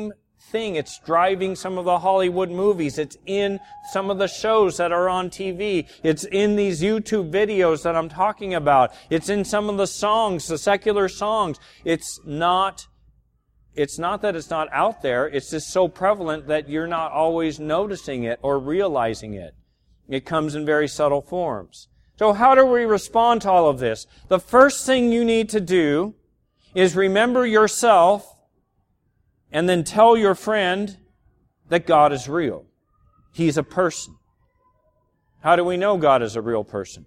thing. It's driving some of the Hollywood movies. It's in some of the shows that are on TV. It's in these YouTube videos that I'm talking about. It's in some of the songs, the secular songs. It's not that it's not out there. It's just so prevalent that you're not always noticing it or realizing it. It comes in very subtle forms. So how do we respond to all of this? The first thing you need to do is remember yourself and then tell your friend that God is real. He's a person. How do we know God is a real person?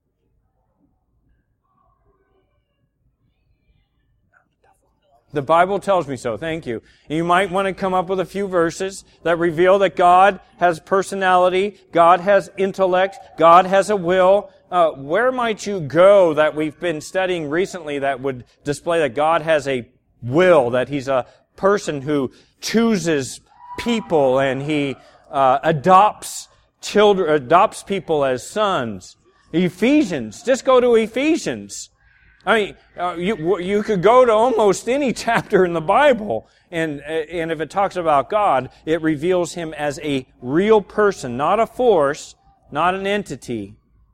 The Bible tells me so. Thank you. You might want to come up with a few verses that reveal that God has personality, God has intellect, God has a will. Where might you go that we've been studying recently that would display that God has a will, that He's a person who chooses people and He adopts children, adopts people as sons? Ephesians. Just go to Ephesians. I mean, you could go to almost any chapter in the Bible, and if it talks about God, it reveals Him as a real person, not a force, not an entity.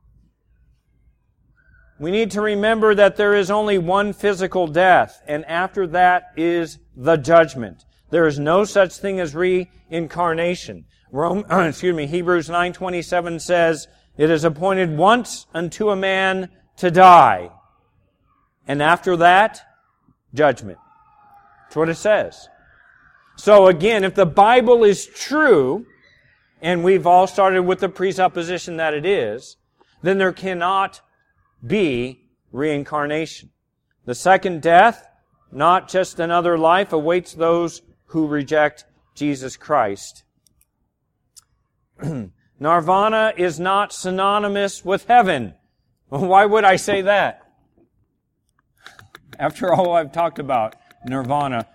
We need to remember that there is only one physical death, and after that is the judgment. There is no such thing as reincarnation. Hebrews 9:27 says, "It is appointed once unto a man to die, and after that, judgment." That's what it says. So again, if the Bible is true, and we've all started with the presupposition that it is, then there cannot be reincarnation. The second death, not just another life, awaits those who reject Jesus Christ. Nirvana is not synonymous with heaven. Why would I say that? After all I've talked about nirvana,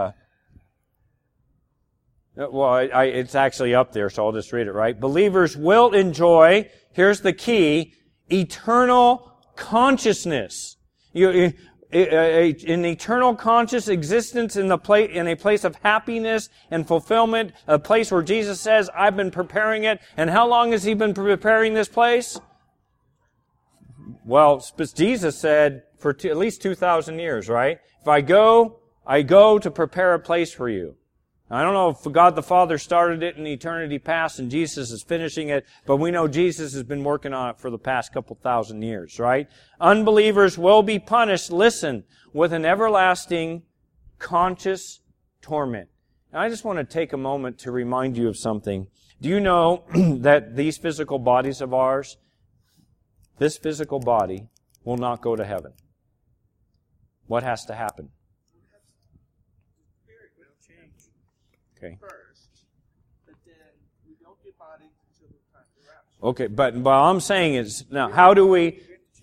it's actually up there, so I'll just read it, right? Believers will enjoy, here's the key, eternal consciousness. An eternal conscious existence in a place of happiness and fulfillment, a place where Jesus says, I've been preparing it. And how long has He been preparing this place? Well, Jesus said for at least 2,000 years, right? If I go to prepare a place for you. I don't know if God the Father started it in eternity past and Jesus is finishing it, but we know Jesus has been working on it for the past couple thousand years, right? Unbelievers will be punished, listen, with an everlasting conscious torment. Now, I just want to take a moment to remind you of something. Do you know that these physical bodies of ours, this physical body, will not go to heaven? What has to happen? Okay. First, but then we don't get bodies until the time of the rapture. Okay, but what I'm saying is, now, how do we...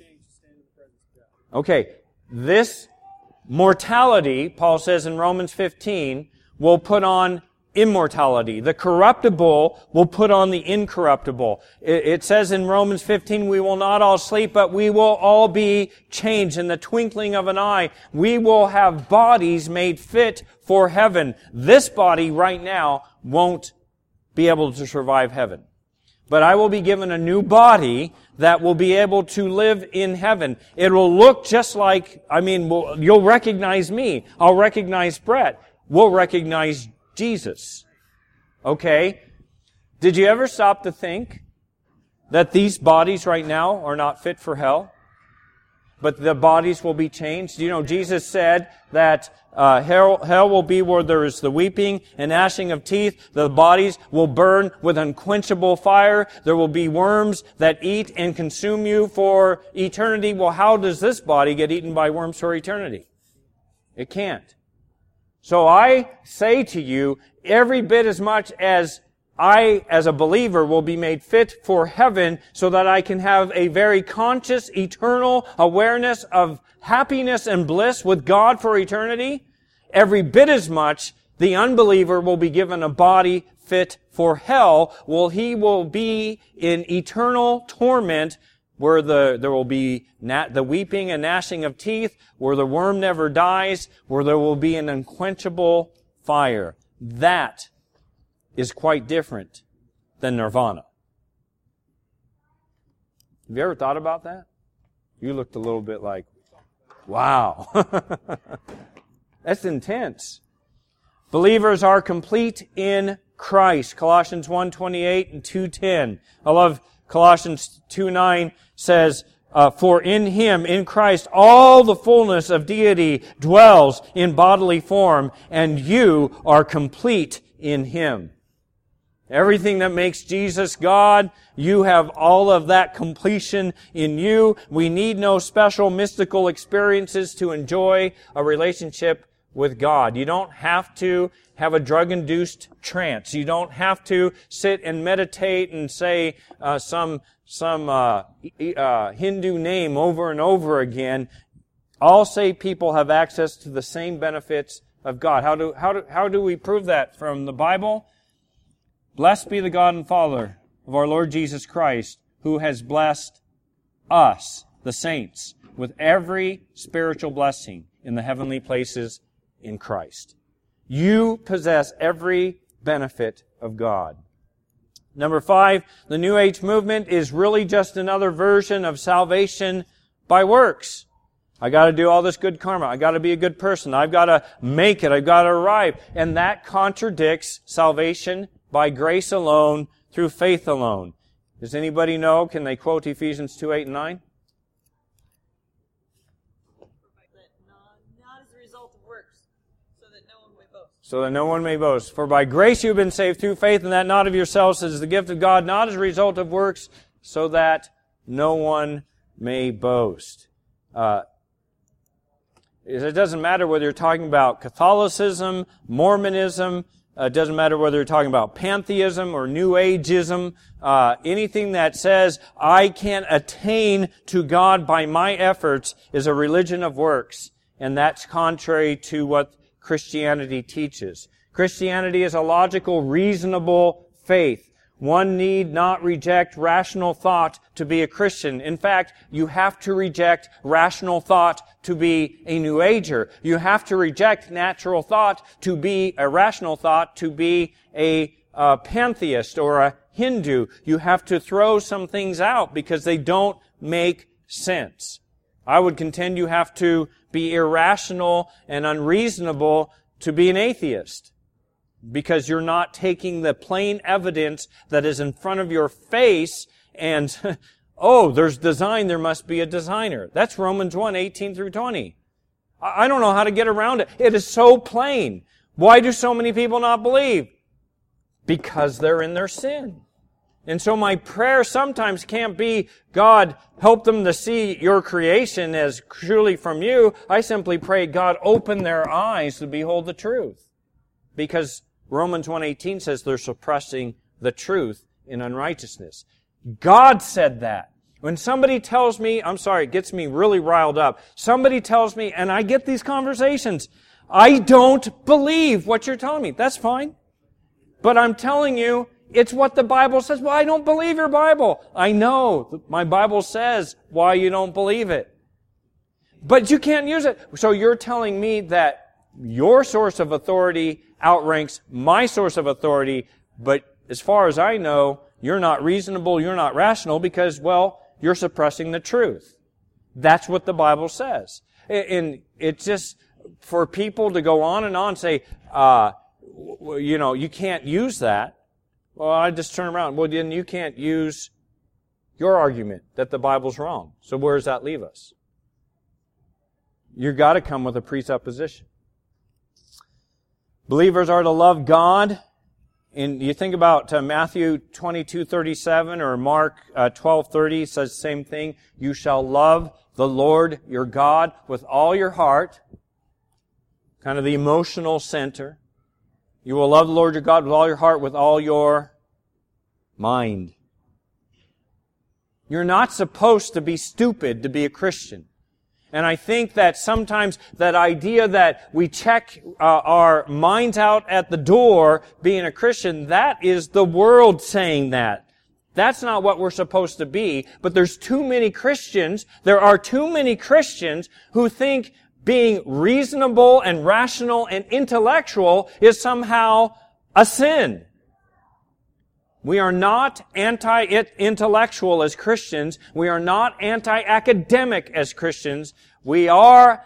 Okay, this mortality, Paul says in Romans 15, will put on immortality. The corruptible will put on the incorruptible. It says in Romans 15, we will not all sleep, but we will all be changed in the twinkling of an eye. We will have bodies made fit for heaven. This body right now won't be able to survive heaven. But I will be given a new body that will be able to live in heaven. It will look just like, you'll recognize me. I'll recognize Brett. We'll recognize Jesus. Okay? Did you ever stop to think that these bodies right now are not fit for hell? But the bodies will be changed. You know, Jesus said that hell will be where there is the weeping and gnashing of teeth. The bodies will burn with unquenchable fire. There will be worms that eat and consume you for eternity. Well, how does this body get eaten by worms for eternity? It can't. So I say to you, every bit as much as I, as a believer, will be made fit for heaven so that I can have a very conscious, eternal awareness of happiness and bliss with God for eternity, every bit as much the unbeliever will be given a body fit for hell. Well, he will be in eternal torment where there will be the weeping and gnashing of teeth, where the worm never dies, where there will be an unquenchable fire. that is quite different than nirvana. Have you ever thought about that? You looked a little bit like, wow. That's intense. Believers are complete in Christ. Colossians 1:28 and 2:10. I love Colossians 2:9 says, for in Him, in Christ, all the fullness of deity dwells in bodily form, and you are complete in Him. Everything that makes Jesus God, you have all of that completion in you. We need no special mystical experiences to enjoy a relationship with God. You don't have to have a drug-induced trance. You don't have to sit and meditate and say some Hindu name over and over again. All saved people have access to the same benefits of God. How do we prove that from the Bible? Blessed be the God and Father of our Lord Jesus Christ, who has blessed us, the saints, with every spiritual blessing in the heavenly places in Christ. You possess every benefit of God. Number 5, the New Age movement is really just another version of salvation by works. I got to do all this good karma. I got to be a good person. I've got to make it. I've got to arrive. And that contradicts salvation by grace alone, through faith alone. Does anybody know? Can they quote Ephesians 2:8 and 9? Not as a result of works, so that no one may boast. So that no one may boast. For by grace you have been saved through faith, and that not of yourselves, it is the gift of God, not as a result of works, so that no one may boast. It doesn't matter whether you're talking about Catholicism, Mormonism. It doesn't matter whether you're talking about pantheism or New Ageism. Anything that says I can't attain to God by my efforts is a religion of works. And that's contrary to what Christianity teaches. Christianity is a logical, reasonable faith. One need not reject rational thought to be a Christian. In fact, you have to reject rational thought to be a New Ager. You have to reject natural thought to be a rational thought to be a pantheist or a Hindu. You have to throw some things out because they don't make sense. I would contend you have to be irrational and unreasonable to be an atheist, because you're not taking the plain evidence that is in front of your face and, oh, there's design, there must be a designer. That's Romans 1:18 through 20. I don't know how to get around it. It is so plain. Why do so many people not believe? Because they're in their sin. And so my prayer sometimes can't be, God, help them to see your creation as truly from you. I simply pray, God, open their eyes to behold the truth. Because Romans 1:18 says they're suppressing the truth in unrighteousness. God said that. When somebody tells me, I'm sorry, it gets me really riled up. Somebody tells me, and I get these conversations, I don't believe what you're telling me. That's fine. But I'm telling you, it's what the Bible says. Well, I don't believe your Bible. I know. My Bible says why you don't believe it. But you can't use it. So you're telling me that your source of authority outranks my source of authority, but as far as I know, you're not reasonable, you're not rational because, well, you're suppressing the truth. That's what the Bible says. And it's just for people to go on and say, you can't use that. Well, I just turn around. Well, then you can't use your argument that the Bible's wrong. So where does that leave us? You've got to come with a presupposition. Believers are to love God. And you think about Matthew 22:37 or Mark 12:30 says the same thing. You shall love the Lord your God with all your heart. Kind of the emotional center. You will love the Lord your God with all your heart, with all your mind. You're not supposed to be stupid to be a Christian. And I think that sometimes that idea that we check our minds out at the door being a Christian, that is the world saying that. That's not what we're supposed to be. But there are too many Christians who think being reasonable and rational and intellectual is somehow a sin. We are not anti-intellectual as Christians. We are not anti-academic as Christians. We are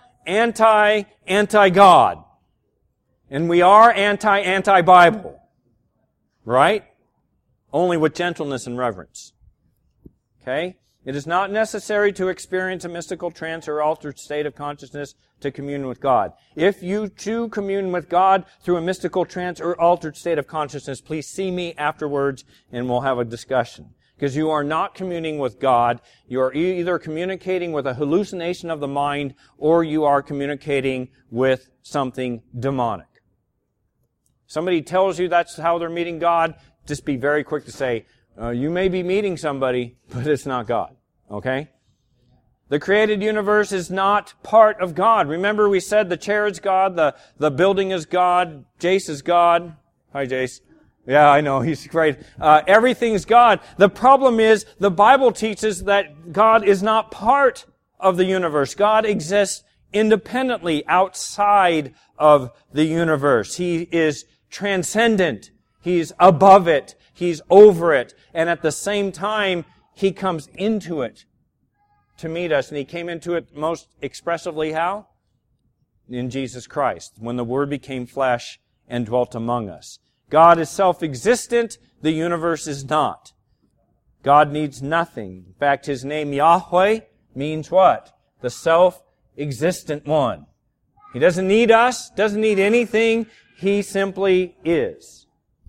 anti-God. And we are anti-Bible. Right? Only with gentleness and reverence. Okay? It is not necessary to experience a mystical trance or altered state of consciousness to commune with God. If you too commune with God through a mystical trance or altered state of consciousness, please see me afterwards and we'll have a discussion. Because you are not communing with God. You are either communicating with a hallucination of the mind or you are communicating with something demonic. Somebody tells you that's how they're meeting God, just be very quick to say, you may be meeting somebody, but it's not God. Okay? The created universe is not part of God. Remember we said the chair is God, the building is God, Jace is God. Hi, Jace. Yeah, I know, he's great. Everything's God. The problem is the Bible teaches that God is not part of the universe. God exists independently outside of the universe. He is transcendent. He's above it. He's over it. And at the same time, He comes into it to meet us. And He came into it most expressively how? In Jesus Christ, when the Word became flesh and dwelt among us. God is self-existent. The universe is not. God needs nothing. In fact, His name Yahweh means what? The self-existent one. He doesn't need us, doesn't need anything. He simply is.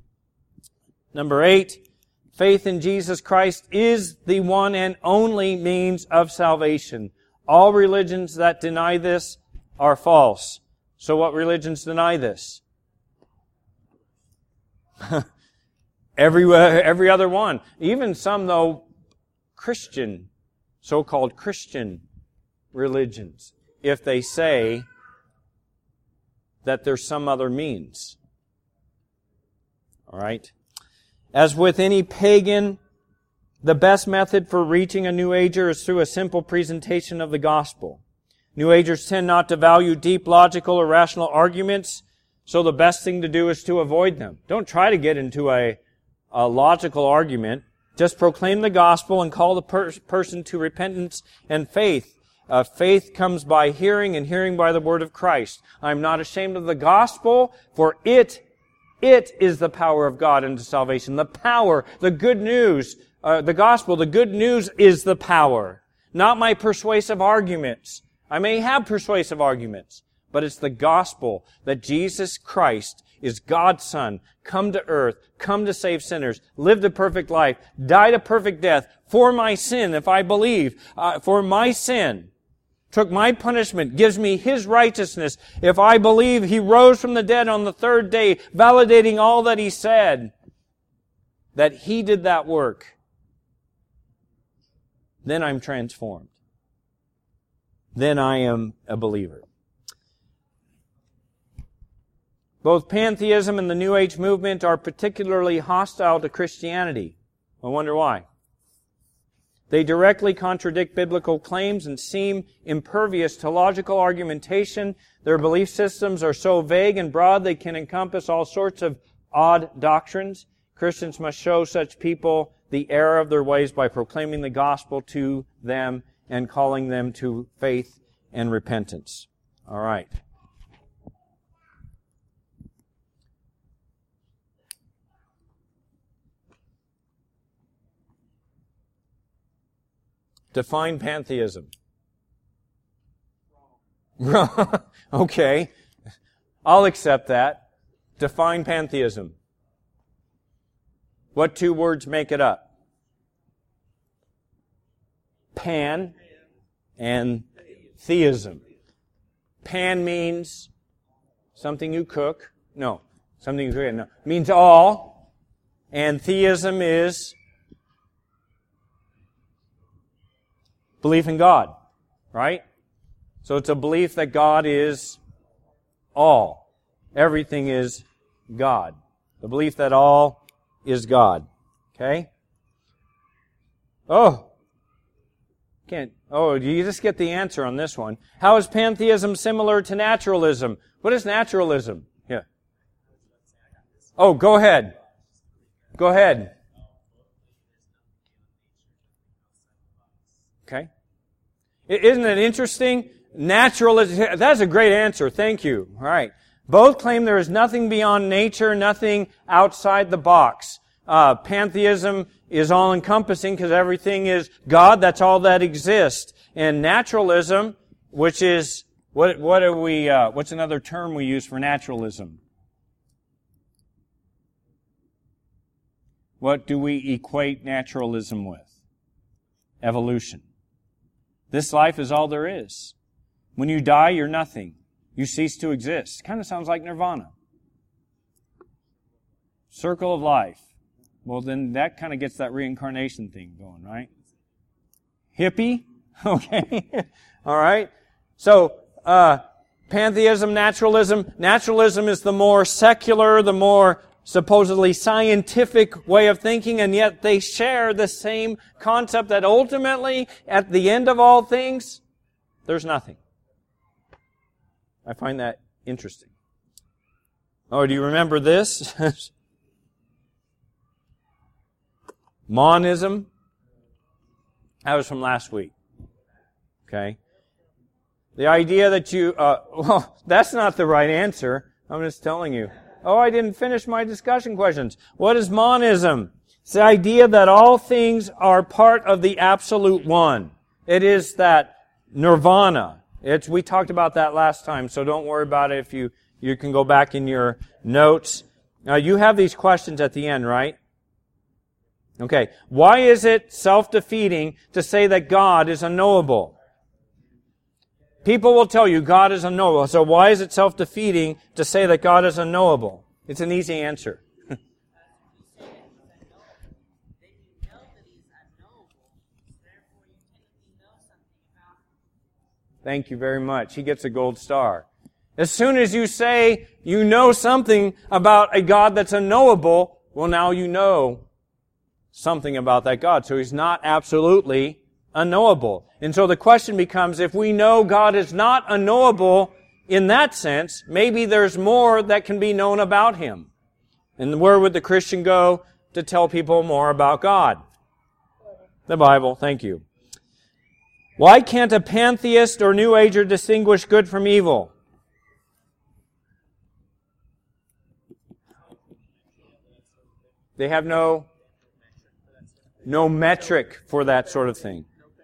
Number 8, faith in Jesus Christ is the one and only means of salvation. All religions that deny this are false. So what religions deny this? Every other one. Even some, though, Christian, so-called Christian religions, if they say that there's some other means. All right? As with any pagan, the best method for reaching a New Ager is through a simple presentation of the gospel. New Agers tend not to value deep logical or rational arguments, so the best thing to do is to avoid them. Don't try to get into a logical argument. Just proclaim the gospel and call the person to repentance and faith. Faith comes by hearing, and hearing by the word of Christ. I'm not ashamed of the gospel, for it is the power of God unto salvation. The power, the good news, the gospel, the good news is the power. Not my persuasive arguments. I may have persuasive arguments, but it's the gospel that Jesus Christ is God's Son, come to earth, come to save sinners, lived a perfect life, died a perfect death for my sin, if I believe, for my sin. Took my punishment, gives me His righteousness. If I believe He rose from the dead on the third day, validating all that He said, that He did that work, then I'm transformed. Then I am a believer. Both pantheism and the New Age movement are particularly hostile to Christianity. I wonder why. They directly contradict biblical claims and seem impervious to logical argumentation. Their belief systems are so vague and broad they can encompass all sorts of odd doctrines. Christians must show such people the error of their ways by proclaiming the gospel to them and calling them to faith and repentance. All right. Define pantheism. Okay. I'll accept that. Define pantheism. What two words make it up? Pan and theism. Pan means something you cook. No. Something you cook. No. It means all. And theism is belief in God, right? So it's a belief that God is all. Everything is God. The belief that all is God. Okay? Oh. Can't. Oh, you just get the answer on this one. How is pantheism similar to naturalism? What is naturalism? Yeah. Oh, go ahead. Go ahead. Okay. Isn't it interesting? Naturalism, that's a great answer. Thank you. All right. Both claim there is nothing beyond nature, nothing outside the box. Pantheism is all-encompassing because everything is God. That's all that exists. And naturalism, which is, what's another term we use for naturalism? What do we equate naturalism with? Evolution. This life is all there is. When you die, you're nothing. You cease to exist. Kind of sounds like nirvana. Circle of life. Well, then that kind of gets that reincarnation thing going, right? Hippie? Okay. All right. So, pantheism, naturalism. Naturalism is the more secular, the more supposedly scientific way of thinking, and yet they share the same concept that ultimately, at the end of all things, there's nothing. I find that interesting. Oh, do you remember this? Monism. That was from last week. Okay. The idea that well, that's not the right answer. I'm just telling you. Oh, I didn't finish my discussion questions. What is monism? It's the idea that all things are part of the absolute one. It is that nirvana. We talked about that last time, so don't worry about it if you can go back in your notes. You have these questions at the end, right? Okay. Why is it self-defeating to say that God is unknowable? People will tell you God is unknowable. So why is it self-defeating to say that God is unknowable? It's an easy answer. Thank you very much. He gets a gold star. As soon as you say you know something about a God that's unknowable, well, now you know something about that God. So He's not absolutely unknowable. And so the question becomes, if we know God is not unknowable in that sense, maybe there's more that can be known about Him. And where would the Christian go to tell people more about God? The Bible. Thank you. Why can't a pantheist or New Ager distinguish good from evil? They have no metric for that sort of thing.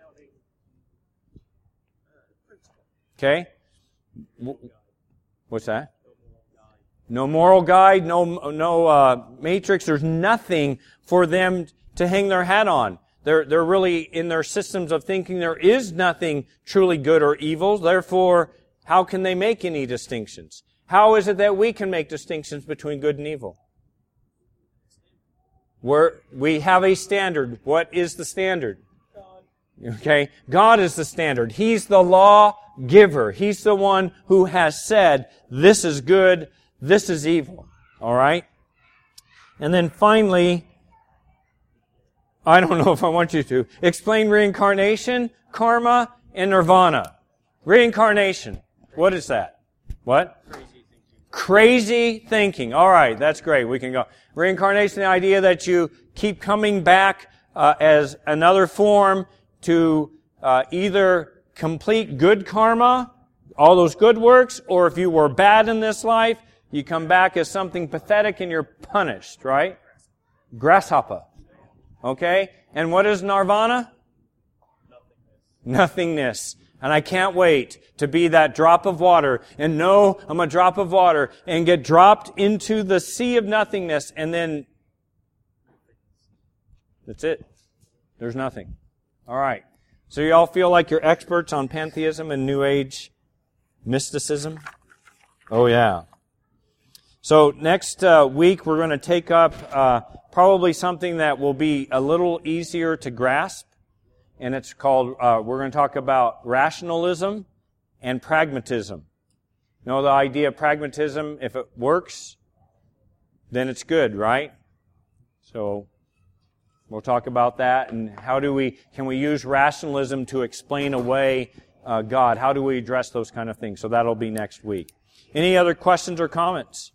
Okay? What's that? No moral guide, no matrix. There's nothing for them to hang their hat on. They're really, in their systems of thinking, there is nothing truly good or evil. Therefore, how can they make any distinctions? How is it that we can make distinctions between good and evil? We have a standard. What is the standard? Okay? God is the standard. He's the law giver. He's the one who has said, this is good, this is evil. Alright? And then finally, I don't know if I want you to, explain reincarnation, karma, and nirvana. Reincarnation. What is that? What? Crazy thinking. Alright, that's great. We can go. Reincarnation, the idea that you keep coming back as another form to either complete good karma, all those good works, or if you were bad in this life, you come back as something pathetic and you're punished, right? Grasshopper. Okay? And what is nirvana? Nothingness. And I can't wait to be that drop of water and know I'm a drop of water and get dropped into the sea of nothingness, and then that's it. There's nothing. All right. So you all feel like you're experts on pantheism and New Age mysticism? Oh, yeah. So next week we're going to take up probably something that will be a little easier to grasp. And it's called, we're going to talk about rationalism and pragmatism. You know the idea of pragmatism, if it works, then it's good, right? So We'll talk about that and can we use rationalism to explain away God? How do we address those kind of things? So that'll be next week. Any other questions or comments?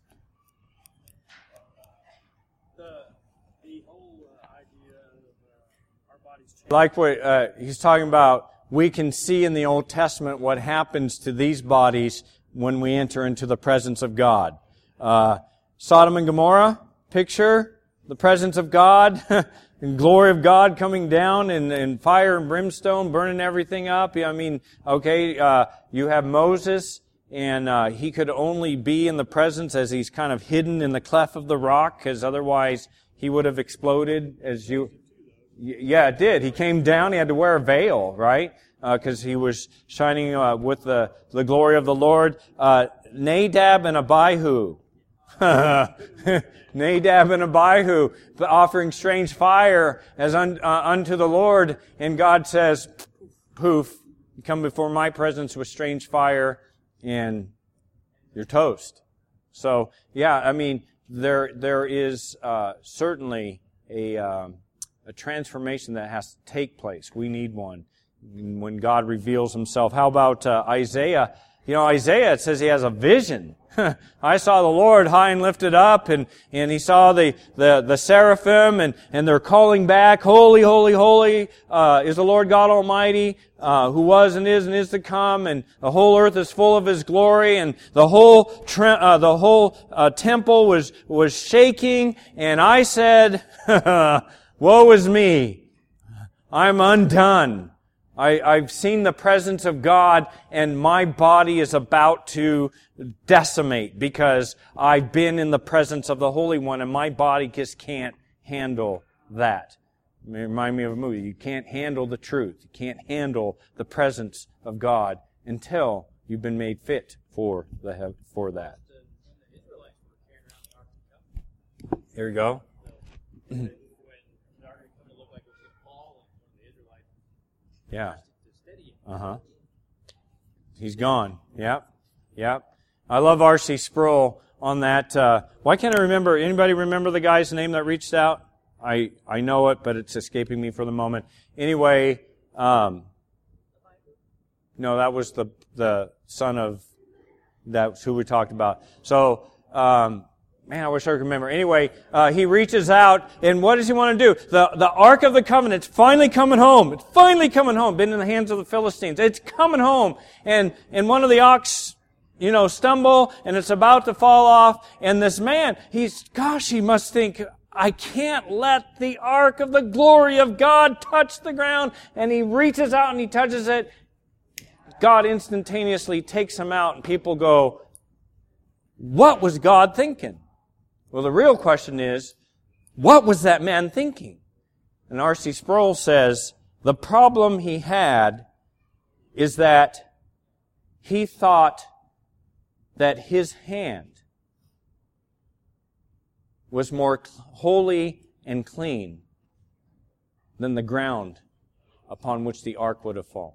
The whole idea of our bodies changing. Like what he's talking about, we can see in the Old Testament what happens to these bodies when we enter into the presence of God. Sodom and Gomorrah, picture the presence of God, and glory of God coming down in fire and brimstone, burning everything up. I mean, okay, you have Moses, and he could only be in the presence as he's kind of hidden in the cleft of the rock, because otherwise he would have exploded Yeah, it did. He came down, he had to wear a veil, right? Because he was shining with the glory of the Lord. Nadab and Abihu. Nadab and Abihu offering strange fire as unto the Lord, and God says, poof, you come before my presence with strange fire, and you're toast. So, yeah, I mean, there is certainly a transformation that has to take place. We need one when God reveals Himself. How about Isaiah? You know, Isaiah, it says he has a vision. I saw the Lord high and lifted up, and he saw the seraphim, and they're calling back, Holy, holy, holy is the Lord God Almighty, who was and is to come, and the whole earth is full of His glory, and the whole temple was shaking, and I said, woe is me, I'm undone. I've seen the presence of God, and my body is about to decimate because I've been in the presence of the Holy One, and my body just can't handle that. It reminds me of a movie. You can't handle the truth. You can't handle the presence of God until you've been made fit for that. Here we go. Yeah. Uh-huh. He's gone. Yep. I love R.C. Sproul on that. Why can't I remember? Anybody remember the guy's name that reached out? I know it, but it's escaping me for the moment. Anyway, no, that was the son of, that's who we talked about. So, man, I wish I could remember. Anyway, he reaches out, and what does he want to do? The Ark of the Covenant's finally coming home. It's finally coming home. Been in the hands of the Philistines. It's coming home. And one of the ox, stumble, and it's about to fall off. And this man, he must think, I can't let the Ark of the glory of God touch the ground. And he reaches out and he touches it. God instantaneously takes him out, and people go, what was God thinking? Well, the real question is, what was that man thinking? And R.C. Sproul says, the problem he had is that he thought that his hand was more holy and clean than the ground upon which the ark would have fallen.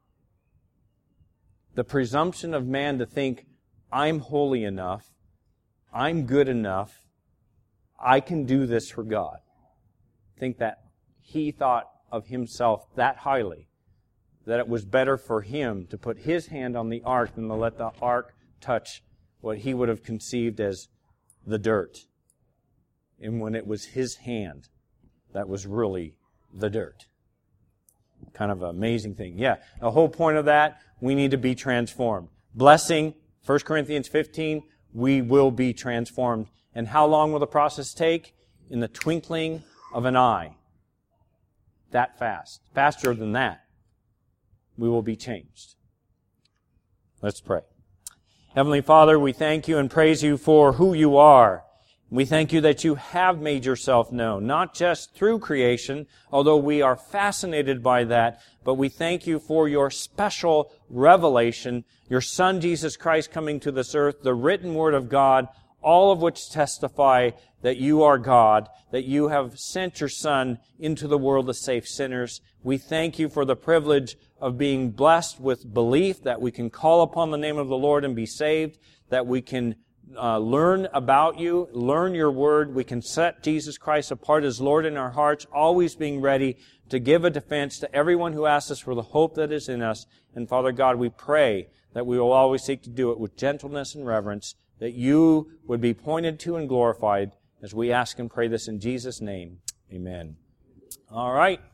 The presumption of man to think, I'm holy enough, I'm good enough, I can do this for God. Think that he thought of himself that highly, that it was better for him to put his hand on the ark than to let the ark touch what he would have conceived as the dirt. And when it was his hand, that was really the dirt. Kind of an amazing thing. Yeah, the whole point of that, we need to be transformed. Blessing, 1 Corinthians 15, we will be transformed. And how long will the process take? In the twinkling of an eye. That fast. Faster than that, we will be changed. Let's pray. Heavenly Father, we thank you and praise you for who you are. We thank you that you have made yourself known, not just through creation, although we are fascinated by that, but we thank you for your special revelation, your Son Jesus Christ coming to this earth, the written Word of God, all of which testify that you are God, that you have sent your Son into the world to save sinners. We thank you for the privilege of being blessed with belief, that we can call upon the name of the Lord and be saved, that we can learn about you, learn your word. We can set Jesus Christ apart as Lord in our hearts, always being ready to give a defense to everyone who asks us for the hope that is in us. And Father God, we pray that we will always seek to do it with gentleness and reverence, that you would be pointed to and glorified as we ask and pray this in Jesus' name. Amen. All right.